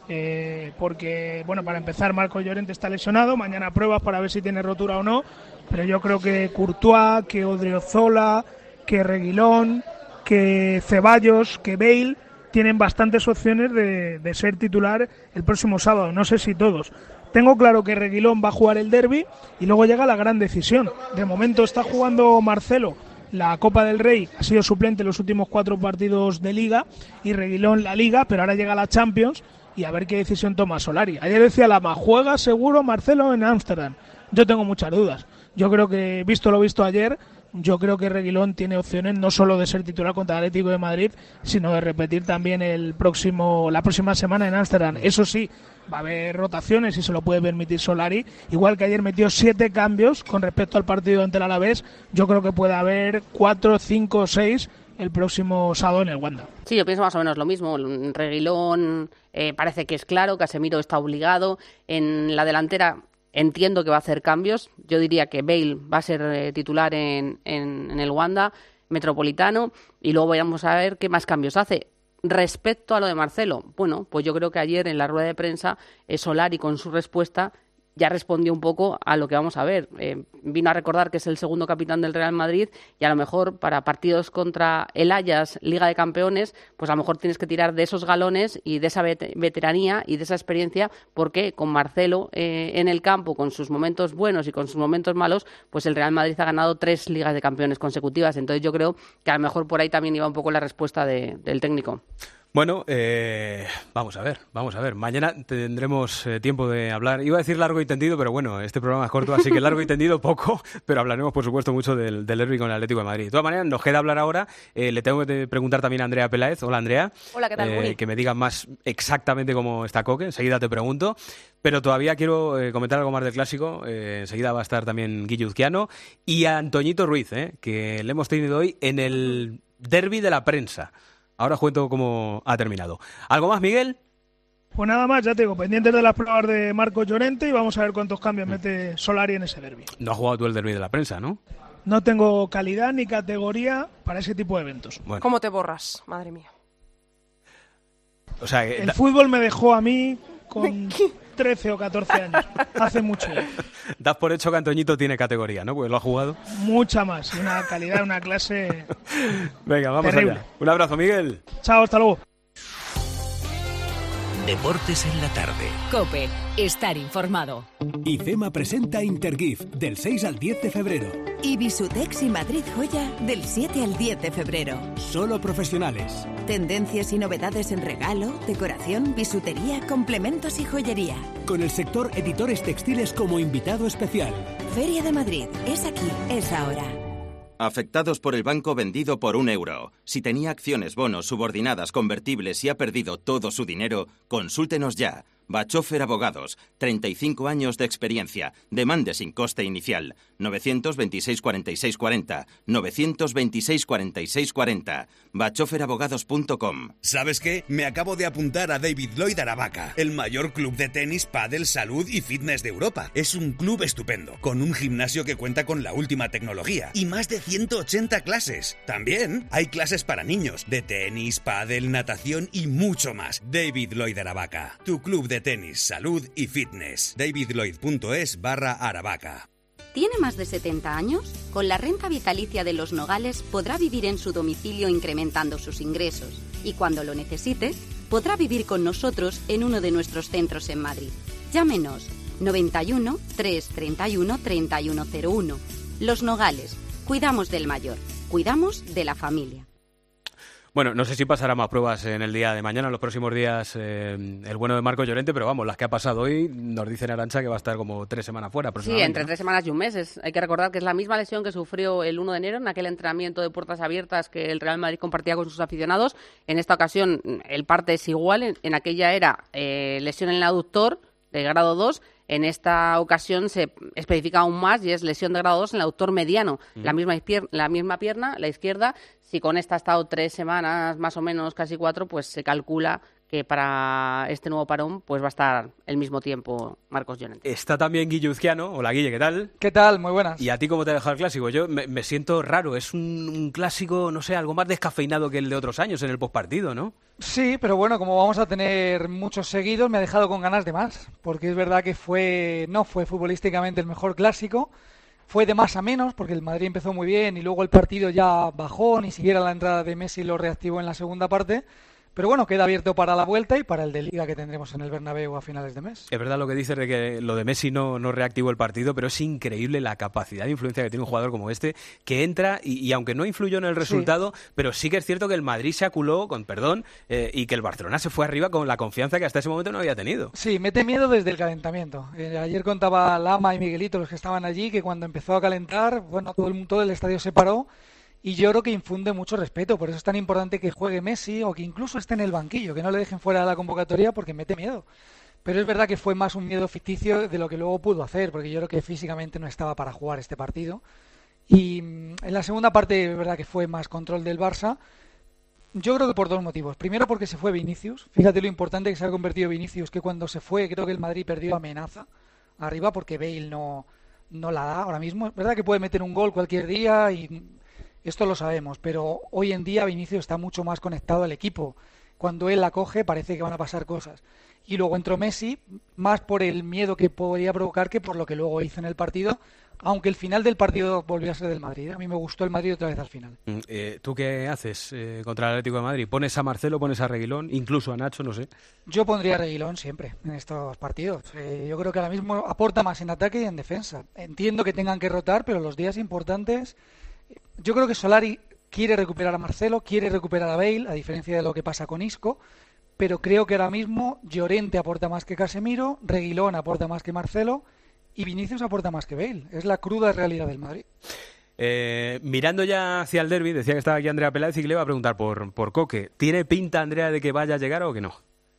Eh, porque, bueno, para empezar, Marcos Llorente está lesionado, mañana pruebas para ver si tiene rotura o no, pero yo creo que Courtois, que Odriozola, que Reguilón, que Ceballos, que Bale tienen bastantes opciones de, de ser titular el próximo sábado, no sé si todos. Tengo claro que Reguilón va a jugar el derbi y luego llega la gran decisión. De momento está jugando Marcelo la Copa del Rey, ha sido suplente en los últimos cuatro partidos de Liga, y Reguilón la Liga, pero ahora llega la Champions y a ver qué decisión toma Solari. Ayer decía Lama, juega seguro Marcelo en Ámsterdam. Yo tengo muchas dudas. Yo creo que, visto lo visto ayer, yo creo que Reguilón tiene opciones no solo de ser titular contra el Atlético de Madrid, sino de repetir también el próximo la próxima semana en Ámsterdam. Eso sí, va a haber rotaciones y se lo puede permitir Solari. Igual que ayer metió siete cambios con respecto al partido ante el Alavés, yo creo que puede haber cuatro, cinco, seis el próximo sábado en el Wanda. Sí, yo pienso más o menos lo mismo. Reguilón eh, parece que es claro, Casemiro está obligado. En la delantera entiendo que va a hacer cambios. Yo diría que Bale va a ser eh, titular en, en, en el Wanda Metropolitano y luego vamos a ver qué más cambios hace. Respecto a lo de Marcelo, bueno, pues yo creo que ayer en la rueda de prensa eh, Solari con su respuesta ya respondió un poco a lo que vamos a ver. Eh, vino a recordar que es el segundo capitán del Real Madrid y a lo mejor para partidos contra el Ajax, Liga de Campeones, pues a lo mejor tienes que tirar de esos galones y de esa vet- veteranía y de esa experiencia, porque con Marcelo eh, en el campo, con sus momentos buenos y con sus momentos malos, pues el Real Madrid ha ganado tres Ligas de Campeones consecutivas. Entonces yo creo que a lo mejor por ahí también iba un poco la respuesta de, del técnico. Bueno, eh, vamos a ver, vamos a ver. Mañana tendremos eh, tiempo de hablar. Iba a decir largo y tendido, pero bueno, este programa es corto, así que largo y tendido poco, pero hablaremos, por supuesto, mucho del, del derbi con el Atlético de Madrid. De todas maneras, nos queda hablar ahora. Eh, le tengo que preguntar también a Andrea Peláez. Hola, Andrea. Hola, ¿qué tal, eh, Que me digas más exactamente cómo está Coque. Enseguida te pregunto. Pero todavía quiero eh, comentar algo más del Clásico. Eh, enseguida va a estar también Guille Uzquiano y a Antoñito Ruiz, eh, que le hemos tenido hoy en el derbi de la prensa. Ahora os cuento cómo ha terminado. ¿Algo más, Miguel? Pues nada más, ya te digo, pendientes de las pruebas de Marcos Llorente y vamos a ver cuántos cambios mete Solari en ese derbi. No has jugado tú el derbi de la prensa, ¿no? No tengo calidad ni categoría para ese tipo de eventos. Bueno. ¿Cómo te borras? Madre mía. O sea, el da... fútbol me dejó a mí con trece o catorce años. Hace mucho. Das por hecho que Antoñito tiene categoría, ¿no? Porque lo ha jugado. Mucha más. Una calidad, una clase. Venga, vamos terrible. allá. Un abrazo, Miguel. Chao, hasta luego. Deportes en la tarde. COPE. Estar informado. IFEMA presenta Intergift del seis al diez de febrero. Y Bisutex y Madrid Joya del siete al diez de febrero. Solo profesionales. Tendencias y novedades en regalo, decoración, bisutería, complementos y joyería. Con el sector editores textiles como invitado especial. Feria de Madrid. Es aquí, es ahora. Afectados por el banco vendido por un euro. Si tenía acciones, bonos, subordinadas, convertibles y ha perdido todo su dinero, consúltenos ya. Bachofer Abogados, treinta y cinco años de experiencia. Demande sin coste inicial. novecientos veintiséis cuarenta y seis cuarenta. novecientos veintiséis cuarenta y seis cuarenta. bachofer abogados punto com. ¿Sabes qué? Me acabo de apuntar a David Lloyd Aravaca, el mayor club de tenis, pádel, salud y fitness de Europa. Es un club estupendo, con un gimnasio que cuenta con la última tecnología y más de ciento ochenta clases. También hay clases para niños, de tenis, pádel, natación y mucho más. David Lloyd Aravaca, tu club de tenis, salud y fitness. davidlloyd.es barra Aravaca. ¿Tiene más de setenta años? Con la renta vitalicia de Los Nogales podrá vivir en su domicilio incrementando sus ingresos. Y cuando lo necesite, podrá vivir con nosotros en uno de nuestros centros en Madrid. Llámenos noventa y uno, trescientos treinta y uno, treinta y uno cero uno. Los Nogales. Cuidamos del mayor. Cuidamos de la familia. Bueno, no sé si pasará más pruebas en el día de mañana, en los próximos días, eh, el bueno de Marcos Llorente, pero vamos, las que ha pasado hoy nos dicen Arantxa que va a estar como tres semanas fuera. Sí, entre ¿no? tres semanas y un mes. Es, hay que recordar que es la misma lesión que sufrió el uno de enero en aquel entrenamiento de puertas abiertas que el Real Madrid compartía con sus aficionados. En esta ocasión el parte es igual, en, en aquella era eh, lesión en el aductor de grado dos. En esta ocasión se especifica aún más y es lesión de grado dos en el aductor mediano, mm. la misma pier- la misma pierna, la izquierda. Si con esta ha estado tres semanas, más o menos, casi cuatro, pues se calcula que para este nuevo parón pues va a estar el mismo tiempo Marcos Llorente. Está también Guille Uzquiano. Hola, Guille, ¿qué tal? ¿Qué tal? Muy buenas. ¿Y a ti cómo te ha dejado el clásico? Yo me, me siento raro, es un, un clásico, no sé, algo más descafeinado que el de otros años en el postpartido, ¿no? Sí, pero bueno, como vamos a tener muchos seguidos, me ha dejado con ganas de más, porque es verdad que fue no fue futbolísticamente el mejor clásico, fue de más a menos, porque el Madrid empezó muy bien y luego el partido ya bajó, ni siquiera la entrada de Messi lo reactivó en la segunda parte. Pero bueno, queda abierto para la vuelta y para el de Liga que tendremos en el Bernabéu a finales de mes. Es verdad lo que dices de que lo de Messi no, no reactivó el partido, pero es increíble la capacidad de influencia que tiene un jugador como este, que entra y, y aunque no influyó en el resultado, sí. pero sí que es cierto que el Madrid se aculó, con perdón, eh, y que el Barcelona se fue arriba con la confianza que hasta ese momento no había tenido. Sí, mete miedo desde el calentamiento. Eh, ayer contaba Lama y Miguelito, los que estaban allí, que cuando empezó a calentar, bueno, todo el, todo el estadio se paró. Y yo creo que infunde mucho respeto, por eso es tan importante que juegue Messi o que incluso esté en el banquillo, que no le dejen fuera de la convocatoria porque mete miedo. Pero es verdad que fue más un miedo ficticio de lo que luego pudo hacer, porque yo creo que físicamente no estaba para jugar este partido. Y en la segunda parte es verdad que fue más control del Barça. Yo creo que por dos motivos. Primero porque se fue Vinicius. Fíjate lo importante que se ha convertido Vinicius, que cuando se fue creo que el Madrid perdió amenaza arriba porque Bale no, no la da ahora mismo. Es verdad que puede meter un gol cualquier día y... esto lo sabemos, pero hoy en día Vinicius está mucho más conectado al equipo. Cuando él la coge parece que van a pasar cosas. Y luego entró Messi, más por el miedo que podía provocar que por lo que luego hizo en el partido, aunque el final del partido volvió a ser del Madrid. A mí me gustó el Madrid otra vez al final. Eh, ¿Tú qué haces eh, contra el Atlético de Madrid? ¿Pones a Marcelo, pones a Reguilón, incluso a Nacho, no sé? Yo pondría a Reguilón siempre en estos partidos. Eh, yo creo que ahora mismo aporta más en ataque y en defensa. Entiendo que tengan que rotar, pero los días importantes... Yo creo que Solari quiere recuperar a Marcelo, quiere recuperar a Bale, a diferencia de lo que pasa con Isco, pero creo que ahora mismo Llorente aporta más que Casemiro, Reguilón aporta más que Marcelo y Vinicius aporta más que Bale. Es la cruda realidad del Madrid. Eh, mirando ya hacia el derbi, decía que estaba aquí Andrea Peláez y que le iba a preguntar por, por Coque. ¿Tiene pinta, Andrea, de que vaya a llegar o que no?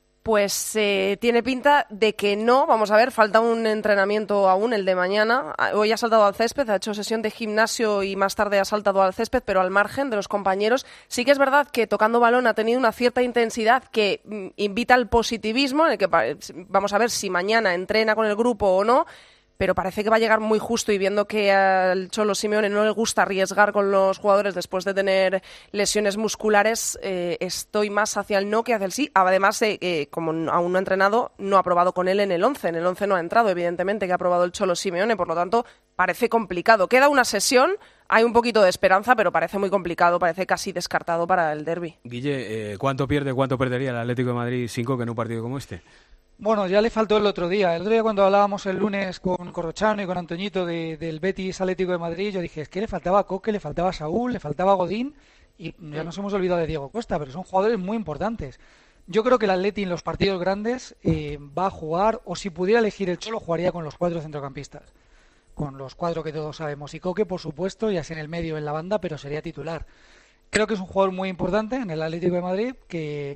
Pues eh, tiene pinta de que no. Vamos a ver, falta un entrenamiento aún, el de mañana. Hoy ha saltado al césped, ha hecho sesión de gimnasio y más tarde ha saltado al césped, pero al margen de los compañeros. Sí que es verdad que tocando balón ha tenido una cierta intensidad que mm, invita al positivismo, en el que vamos a ver si mañana entrena con el grupo o no. Pero parece que va a llegar muy justo y viendo que al Cholo Simeone no le gusta arriesgar con los jugadores después de tener lesiones musculares, eh, estoy más hacia el no que hacia el sí. Además, de eh, como aún no ha entrenado, no ha probado con él en el once. En el once no ha entrado, evidentemente, que ha probado el Cholo Simeone. Por lo tanto, parece complicado. Queda una sesión, hay un poquito de esperanza, pero parece muy complicado, parece casi descartado para el derbi. Guille, eh, ¿cuánto pierde, cuánto perdería el Atlético de Madrid sin Coque en un partido como este? Bueno, ya le faltó el otro día. El otro día cuando hablábamos el lunes con Corrochano y con Antoñito de, del Betis Atlético de Madrid, yo dije, es que le faltaba a Coque, le faltaba a Saúl, le faltaba a Godín y ya nos hemos olvidado de Diego Costa, pero son jugadores muy importantes. Yo creo que el Atleti en los partidos grandes eh, va a jugar, o si pudiera elegir el Cholo, jugaría con los cuatro centrocampistas. Con los cuatro que todos sabemos. Y Coque, por supuesto, ya sea en el medio o en la banda, pero sería titular. Creo que es un jugador muy importante en el Atlético de Madrid que...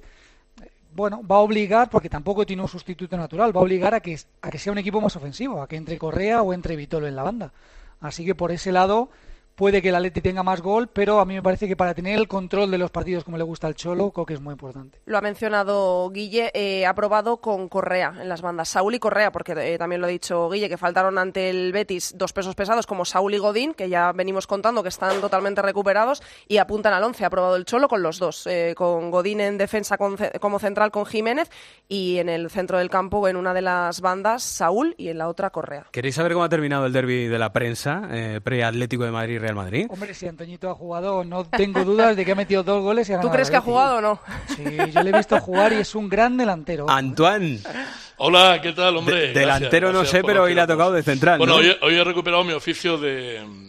bueno, va a obligar, porque tampoco tiene un sustituto natural, va a obligar a que, a que sea un equipo más ofensivo, a que entre Correa o entre Vitolo en la banda. Así que por ese lado puede que el Atleti tenga más gol, pero a mí me parece que para tener el control de los partidos como le gusta al Cholo, Coque es muy importante. Lo ha mencionado Guille, eh, ha probado con Correa en las bandas, Saúl y Correa, porque eh, también lo ha dicho Guille, que faltaron ante el Betis dos pesos pesados como Saúl y Godín, que ya venimos contando que están totalmente recuperados, y apuntan al once. Ha probado el Cholo con los dos, eh, con Godín en defensa con, como central con Jiménez, y en el centro del campo, en una de las bandas, Saúl, y en la otra Correa. ¿Queréis saber cómo ha terminado el derbi de la prensa, eh, pre-Atlético de Madrid Real Madrid? Hombre, si Antoñito ha jugado, no tengo dudas de que ha metido dos goles y ha ganado. ¿Tú crees que ha jugado o no? Sí, yo le he visto jugar y es un gran delantero. Antoine. Hola, ¿qué tal, hombre? De, delantero gracias, no sé, pero hoy le ha tocado de central, Bueno, ¿no? hoy, hoy he recuperado mi oficio de,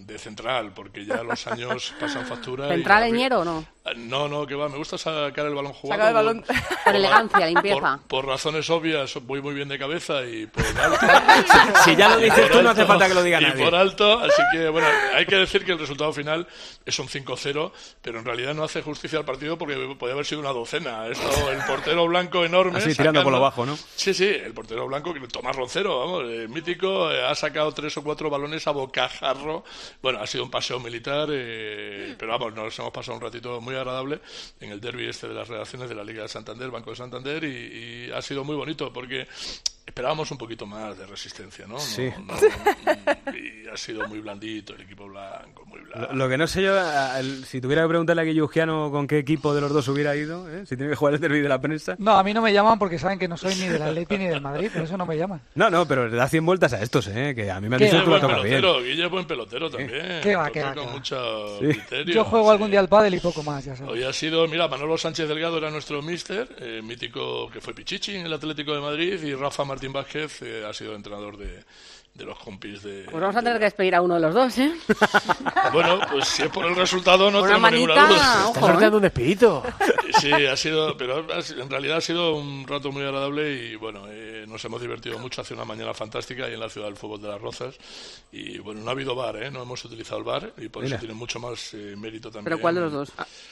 de central, porque ya los años pasan factura. ¿Central y, leñero o no? No, no, que va, me gusta sacar el balón jugado. Sacar el balón por, por elegancia, limpieza. Por, por razones obvias, voy muy bien de cabeza y por alto. si, si ya lo dices tú, alto, no hace falta que lo diga nadie. Y por alto, así que, bueno, hay que decir que el resultado final es un cinco cero, pero en realidad no hace justicia al partido porque podía haber sido una docena. Esto, el portero blanco enorme. Así, tirando por lo bajo, ¿no? Sí, sí, el portero blanco, Tomás Roncero, vamos, eh, mítico, eh, ha sacado tres o cuatro balones a bocajarro. Bueno, ha sido un paseo militar, eh, pero vamos, nos hemos pasado un ratito muy agradable en el derbi este de las redacciones de la Liga de Santander, Banco de Santander, y, y ha sido muy bonito porque esperábamos un poquito más de resistencia, ¿no? Sí. No, no, y ha sido muy blandito el equipo blanco, muy blanco. Lo, lo que no sé yo, el, si tuviera que preguntarle a Guillugiano con qué equipo de los dos hubiera ido, ¿eh? Si tiene que jugar el derbi de la prensa. No, a mí no me llaman porque saben que no soy ni del Atleti ni del Madrid, por eso no me llaman. No, no, pero le da cien vueltas a estos, ¿eh? Que a mí me han dicho que lo toca bien. Guille es buen pelotero también. ¿Qué va, qué va, con qué va? mucho sí. criterio. Yo juego sí. algún día al pádel y poco más, ya sabes. Hoy ha sido, mira, Manolo Sánchez Delgado era nuestro míster, eh, mítico que fue Pichichi en el Atlético de Madrid, y Rafa Martín Vázquez eh, ha sido entrenador de, de los compis de... Pues vamos a tener que despedir a uno de los dos, ¿eh? Bueno, pues si es por el resultado no Una tenemos manita, ninguna duda. ojo, Está sorteando ¿eh? un despedito. Sí, ha sido, pero en realidad ha sido un rato muy agradable y bueno, eh, nos hemos divertido mucho. Hace una mañana fantástica ahí en la ciudad del fútbol de Las Rozas y bueno, no ha habido bar, ¿eh? No hemos utilizado el bar y por Mira. eso tiene mucho más eh, mérito también. ¿Pero cuál de los dos?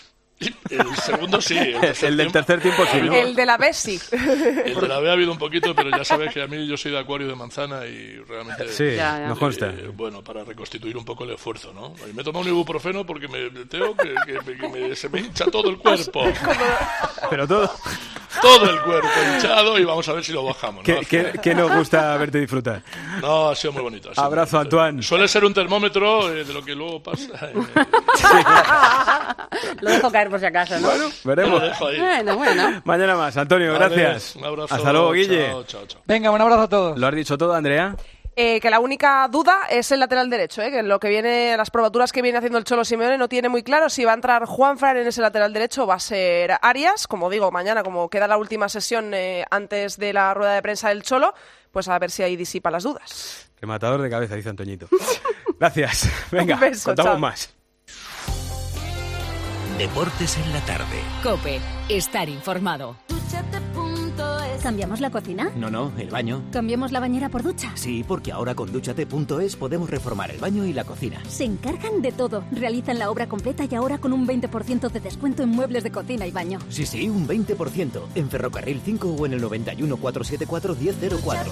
El segundo sí. El, tercer el del tiempo, tercer tiempo sí, ¿no? El de la B sí. El de la B ha habido un poquito, pero ya sabes que a mí yo soy de Acuario de Manzana y realmente... Sí, ya, ya. me consta. Eh, bueno, para reconstituir un poco el esfuerzo, ¿no? Y me he tomado un ibuprofeno porque me tengo que, que, que me, se me hincha todo el cuerpo. Pero todo... Todo el cuerpo hinchado y vamos a ver si lo bajamos, ¿no? ¿Qué, qué, qué nos gusta verte disfrutar? No, ha sido muy bonito. Sido Abrazo, muy bonito. Antoine. Suele ser un termómetro eh, de lo que luego pasa. Eh. Lo dejo caer por si acaso, ¿no? Bueno, veremos. Lo dejo ahí. Bueno, bueno. Mañana más, Antonio, Vale, gracias. un abrazo. Hasta luego, Guille. Chao, chao, chao. Venga, un abrazo a todos. ¿Lo has dicho todo, Andrea? Eh, que la única duda es el lateral derecho, ¿eh? Que lo que viene, las probaturas que viene haciendo el Cholo Simeone no tiene muy claro si va a entrar Juanfran en ese lateral derecho o va a ser Arias. Como digo, mañana, como queda la última sesión eh, antes de la rueda de prensa del Cholo, pues a ver si ahí disipa las dudas. Qué matador de cabeza, dice Antoñito. Gracias. Venga, Un beso, contamos chao. más. Deportes en la tarde. COPE. Estar informado. ¿Cambiamos la cocina? No, no, el baño. ¿Cambiamos la bañera por ducha? Sí, porque ahora con Dúchate punto es podemos reformar el baño y la cocina. Se encargan de todo. Realizan la obra completa y ahora con un veinte por ciento de descuento en muebles de cocina y baño. Sí, sí, un veinte por ciento. En Ferrocarril cinco o en el noventa y uno, cuatrocientos setenta y cuatro, diez cero cuatro.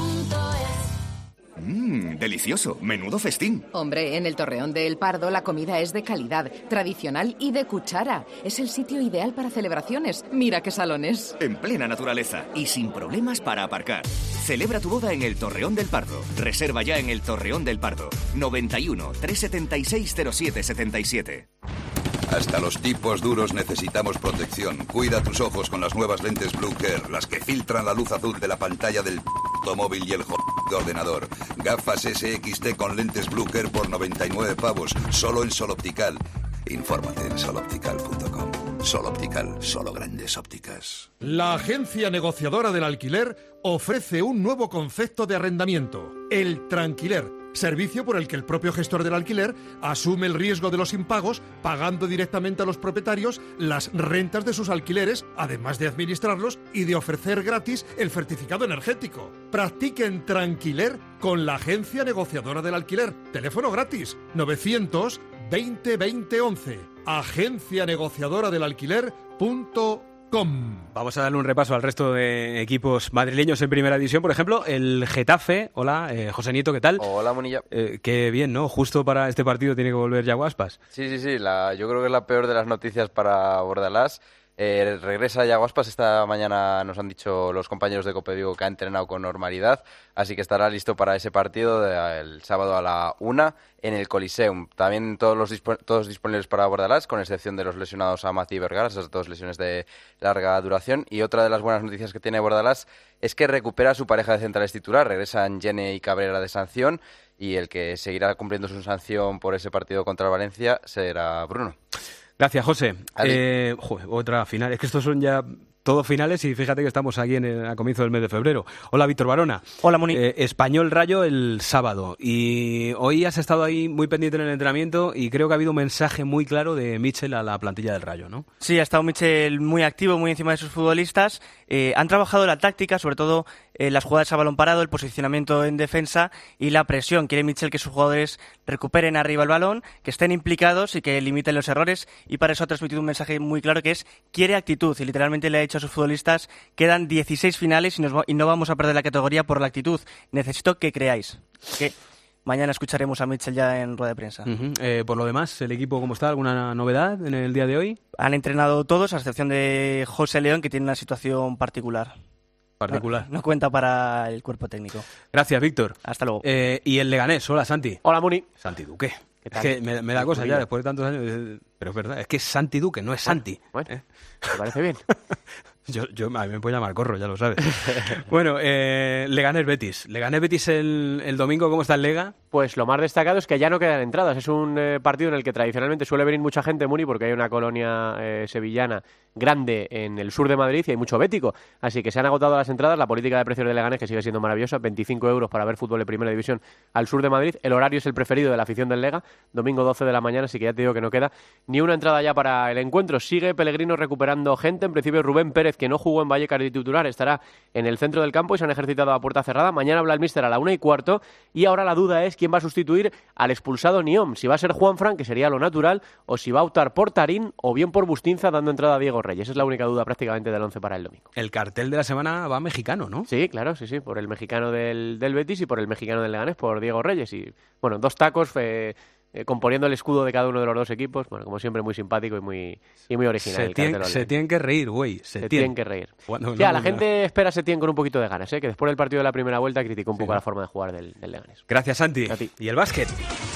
Mmm, delicioso. Menudo festín. Hombre, en el Torreón de El Pardo la comida es de calidad, tradicional y de cuchara. Es el sitio ideal para celebraciones. Mira qué salones. En plena naturaleza y sin problemas para aparcar. Celebra tu boda en el Torreón del Pardo. Reserva ya en el Torreón del Pardo. noventa y uno, trescientos setenta y seis, cero siete setenta y siete. Hasta los tipos duros necesitamos protección. Cuida tus ojos con las nuevas lentes Blue Care, las que filtran la luz azul de la pantalla del p*** móvil y el j*** ordenador. Gafas S X T con lentes Blue Care por noventa y nueve pavos, solo en Sol Optical. Infórmate en sol optical punto com. Sol Optical, solo grandes ópticas. La agencia negociadora del alquiler ofrece un nuevo concepto de arrendamiento, el tranquiler. Servicio por el que el propio gestor del alquiler asume el riesgo de los impagos, pagando directamente a los propietarios las rentas de sus alquileres, además de administrarlos y de ofrecer gratis el certificado energético. Practiquen tranquiler con la agencia negociadora del alquiler. Teléfono gratis novecientos veinte veinte once. agencia negociadora del alquiler punto com. Vamos a darle un repaso al resto de equipos madrileños en primera división. Por ejemplo, el Getafe. Hola, eh, José Nieto, ¿qué tal? Hola, Monilla. Eh, qué bien, ¿no? Justo para este partido tiene que volver Yago Aspas. Sí, sí, sí. La, yo creo que es la peor de las noticias para Bordalás. Eh, regresa Yago Aspas. Esta mañana nos han dicho los compañeros de COPE Vigo que ha entrenado con normalidad, así que estará listo para ese partido de, el sábado a la una en el Coliseum. También todos los dispo- todos disponibles para Bordalás, con excepción de los lesionados Amati y Vergara, esas dos lesiones de larga duración. Y otra de las buenas noticias que tiene Bordalás es que recupera a su pareja de centrales titular. Regresan Gene y Cabrera de sanción, y el que seguirá cumpliendo su sanción por ese partido contra el Valencia será Bruno. Gracias, José. Eh, joder, otra final. Es que estos son ya Todo finales y fíjate que estamos aquí en el, a comienzo del mes de febrero. Hola, Víctor Barona. Hola, Muni. Eh, Español Rayo el sábado. Y hoy has estado ahí muy pendiente en el entrenamiento y creo que ha habido un mensaje muy claro de Mitchell a la plantilla del Rayo, ¿no? Sí, ha estado Mitchell muy activo, muy encima de sus futbolistas. Eh, han trabajado la táctica, sobre todo eh, las jugadas a balón parado, el posicionamiento en defensa y la presión. Quiere Mitchell que sus jugadores recuperen arriba el balón, que estén implicados y que limiten los errores. Y para eso ha transmitido un mensaje muy claro que es quiere actitud. Y literalmente le ha dicho a sus futbolistas quedan dieciséis finales y, nos, y no vamos a perder la categoría por la actitud. Necesito que creáis. Que mañana escucharemos a Mitchell ya en rueda de prensa. Uh-huh. Eh, por lo demás, ¿el equipo cómo está? ¿Alguna novedad en el día de hoy? Han entrenado todos, a excepción de José León, que tiene una situación particular. Particular. No, no cuenta para el cuerpo técnico. Gracias, Víctor. Hasta luego. Eh, y el Leganés, hola, Santi. Hola, Muni. Santi Duque. ¿Qué Es que me, me da cosa ya después de tantos años, pero es verdad, es que es Santi Duque, no es Santi. Bueno, ¿eh? ¿te parece bien? yo, yo a mí me puedo llamar Corro, ya lo sabes. Bueno, eh, Leganés Betis. Leganés Betis el, el domingo, ¿cómo está el Lega? Pues lo más destacado es que ya no quedan entradas. Es un eh, partido en el que tradicionalmente suele venir mucha gente, Muni, porque hay una colonia eh, sevillana grande en el sur de Madrid y hay mucho bético. Así que se han agotado las entradas. La política de precios de Leganés, que sigue siendo maravillosa, veinticinco euros para ver fútbol de primera división al sur de Madrid. El horario es el preferido de la afición del Lega, domingo doce de la mañana, así que ya te digo que no queda ni una entrada ya para el encuentro. Sigue Pellegrino recuperando gente. En principio Rubén Pérez, que no jugó en Vallecas de titular, estará en el centro del campo y se han ejercitado a puerta cerrada. Mañana habla el míster a la una y cuarto y ahora la duda es quién va a sustituir al expulsado Niom, si va a ser Juanfran, que sería lo natural, o si va a optar por Tarín o bien por Bustinza, dando entrada a Diego Reyes. Esa es la única duda prácticamente del once para el domingo. El cartel de la semana va mexicano, ¿no? Sí, claro, sí, sí, por el mexicano del, del Betis y por el mexicano del Leganés, por Diego Reyes. Y bueno, dos tacos eh, eh, componiendo el escudo de cada uno de los dos equipos. Bueno, como siempre, muy simpático y muy, y muy original. Se, el tien, se tienen que reír, güey. Se, se tien. tienen que reír. Bueno, ya, no, la no, gente no. espera a Setién con un poquito de ganas, ¿eh? Que después del partido de la primera vuelta criticó un poco sí. la forma de jugar del, del Leganés. Gracias, Santi. Y el básquet.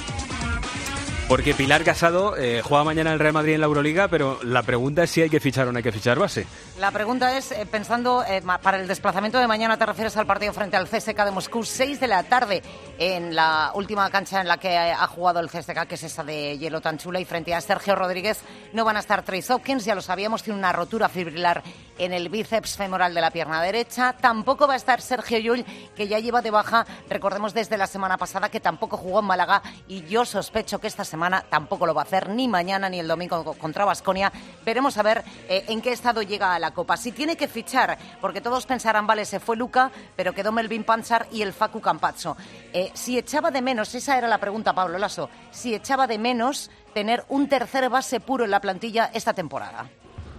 Porque Pilar Casado eh, juega mañana en el Real Madrid en la Euroliga, pero la pregunta es si hay que fichar o no hay que fichar base. La pregunta es, eh, pensando, eh, para el desplazamiento de mañana, ¿te refieres al partido frente al C S K de Moscú? seis de la tarde, en la última cancha en la que ha jugado el C S K, que es esa de hielo tan chula, y frente a Sergio Rodríguez no van a estar Trace Hopkins, ya lo sabíamos, tiene una rotura fibrilar en el bíceps femoral de la pierna derecha. Tampoco va a estar Sergio Llull, que ya lleva de baja, recordemos desde la semana pasada, que tampoco jugó en Málaga, y yo sospecho que esta semana tampoco lo va a hacer, ni mañana ni el domingo contra Baskonia. Veremos a ver eh, en qué estado llega a la Copa. Si tiene que fichar, porque todos pensarán, vale, se fue Luka, pero quedó Melvin Panchar y el Facu Campazzo. Eh, si echaba de menos, esa era la pregunta, Pablo Lasso, si echaba de menos tener un tercer base puro en la plantilla esta temporada.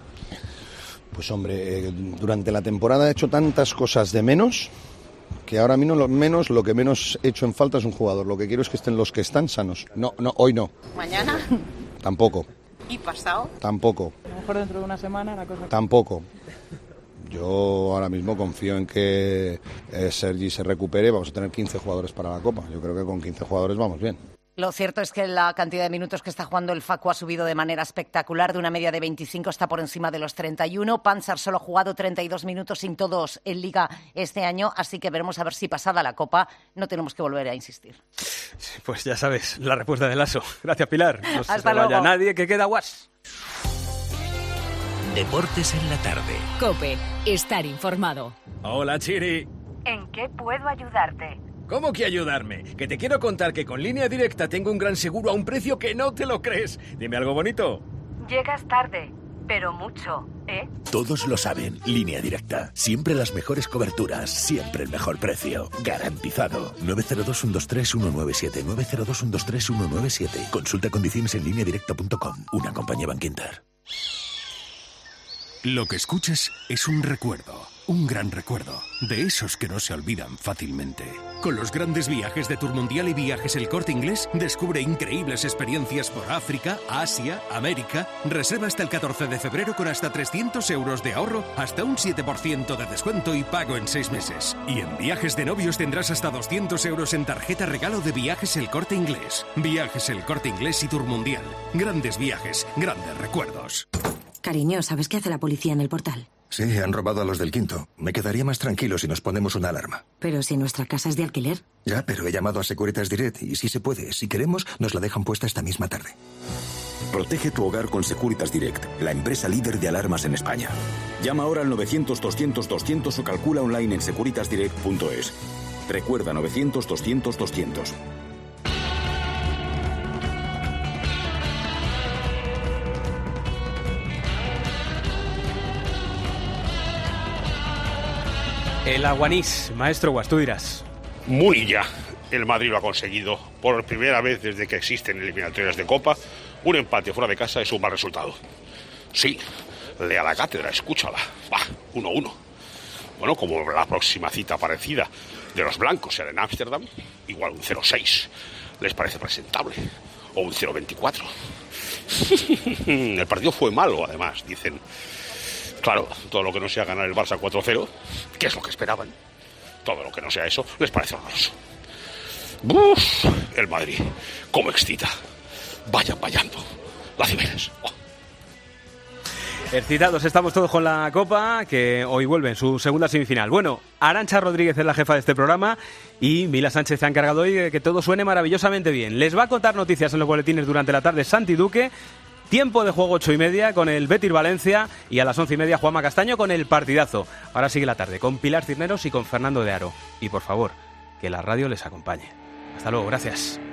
Pues hombre, eh, durante la temporada he hecho tantas cosas de menos que ahora mismo lo menos, lo que menos he hecho en falta es un jugador. Lo que quiero es que estén los que están sanos. No, no, hoy no. ¿Mañana? Tampoco. ¿Y pasado? Tampoco. A lo mejor dentro de una semana la cosa... Tampoco. Yo ahora mismo confío en que eh, Sergi se recupere. Vamos a tener quince jugadores para la Copa. Yo creo que con quince jugadores vamos bien. Lo cierto es que la cantidad de minutos que está jugando el Facu ha subido de manera espectacular. De una media de veinticinco está por encima de los treinta y uno. Panchar solo ha jugado treinta y dos minutos sin todos en Liga este año. Así que veremos a ver si pasada la Copa no tenemos que volver a insistir. Pues ya sabes, la respuesta de Lasso. Gracias, Pilar. No Hasta se luego. vaya nadie, que queda guas. Deportes en la tarde. COPE. Estar informado. Hola, Chiri. ¿En qué puedo ayudarte? ¿Cómo que ayudarme? Que te quiero contar que con Línea Directa tengo un gran seguro a un precio que no te lo crees. Dime algo bonito. Llegas tarde, pero mucho, ¿eh? Todos lo saben. Línea Directa. Siempre las mejores coberturas. Siempre el mejor precio. Garantizado. nueve cero dos, uno dos tres, uno nueve siete. nueve cero dos, uno dos tres, uno nueve siete. Consulta condiciones en línea directa punto com. Una compañía Bankinter. Lo que escuches es un recuerdo, un gran recuerdo, de esos que no se olvidan fácilmente. Con los grandes viajes de Tour Mundial y Viajes El Corte Inglés, descubre increíbles experiencias por África, Asia, América. Reserva hasta el catorce de febrero con hasta trescientos euros de ahorro, hasta un siete por ciento de descuento y pago en seis meses. Y en Viajes de Novios tendrás hasta doscientos euros en tarjeta regalo de Viajes El Corte Inglés. Viajes El Corte Inglés y Tour Mundial. Grandes viajes, grandes recuerdos. Cariño, ¿sabes qué hace la policía en el portal? Sí, han robado a los del quinto. Me quedaría más tranquilo si nos ponemos una alarma. Pero si nuestra casa es de alquiler. Ya, pero he llamado a Securitas Direct y si se puede, si queremos, nos la dejan puesta esta misma tarde. Protege tu hogar con Securitas Direct, la empresa líder de alarmas en España. Llama ahora al novecientos doscientos doscientos o calcula online en securitas direct punto es. Recuerda novecientos doscientos doscientos. El Aguanís, maestro Guas, tú dirás. Munilla. El Madrid lo ha conseguido. Por primera vez desde que existen eliminatorias de Copa, un empate fuera de casa es un mal resultado. Sí, lea la cátedra, escúchala. Va, uno uno. Bueno, como la próxima cita parecida de los blancos será en Ámsterdam, igual un cero seis. ¿Les parece presentable? O un cero veinticuatro. El partido fue malo, además, dicen. Claro, todo lo que no sea ganar el Barça cuatro cero, que es lo que esperaban, todo lo que no sea eso, les parece horroroso. ¡Uf! El Madrid, cómo excita. Vayan vayando. La Cibeles. Oh. Excitados estamos todos con la Copa, que hoy vuelve en su segunda semifinal. Bueno, Arantxa Rodríguez es la jefa de este programa y Mila Sánchez se ha encargado hoy de que todo suene maravillosamente bien. Les va a contar noticias en los boletines durante la tarde Santi Duque. Tiempo de juego ocho y media con el Betis Valencia y a las once y media Juanma Castaño con el partidazo. Ahora sigue la tarde con Pilar Cisneros y con Fernando de Aro. Y por favor, que la radio les acompañe. Hasta luego, gracias.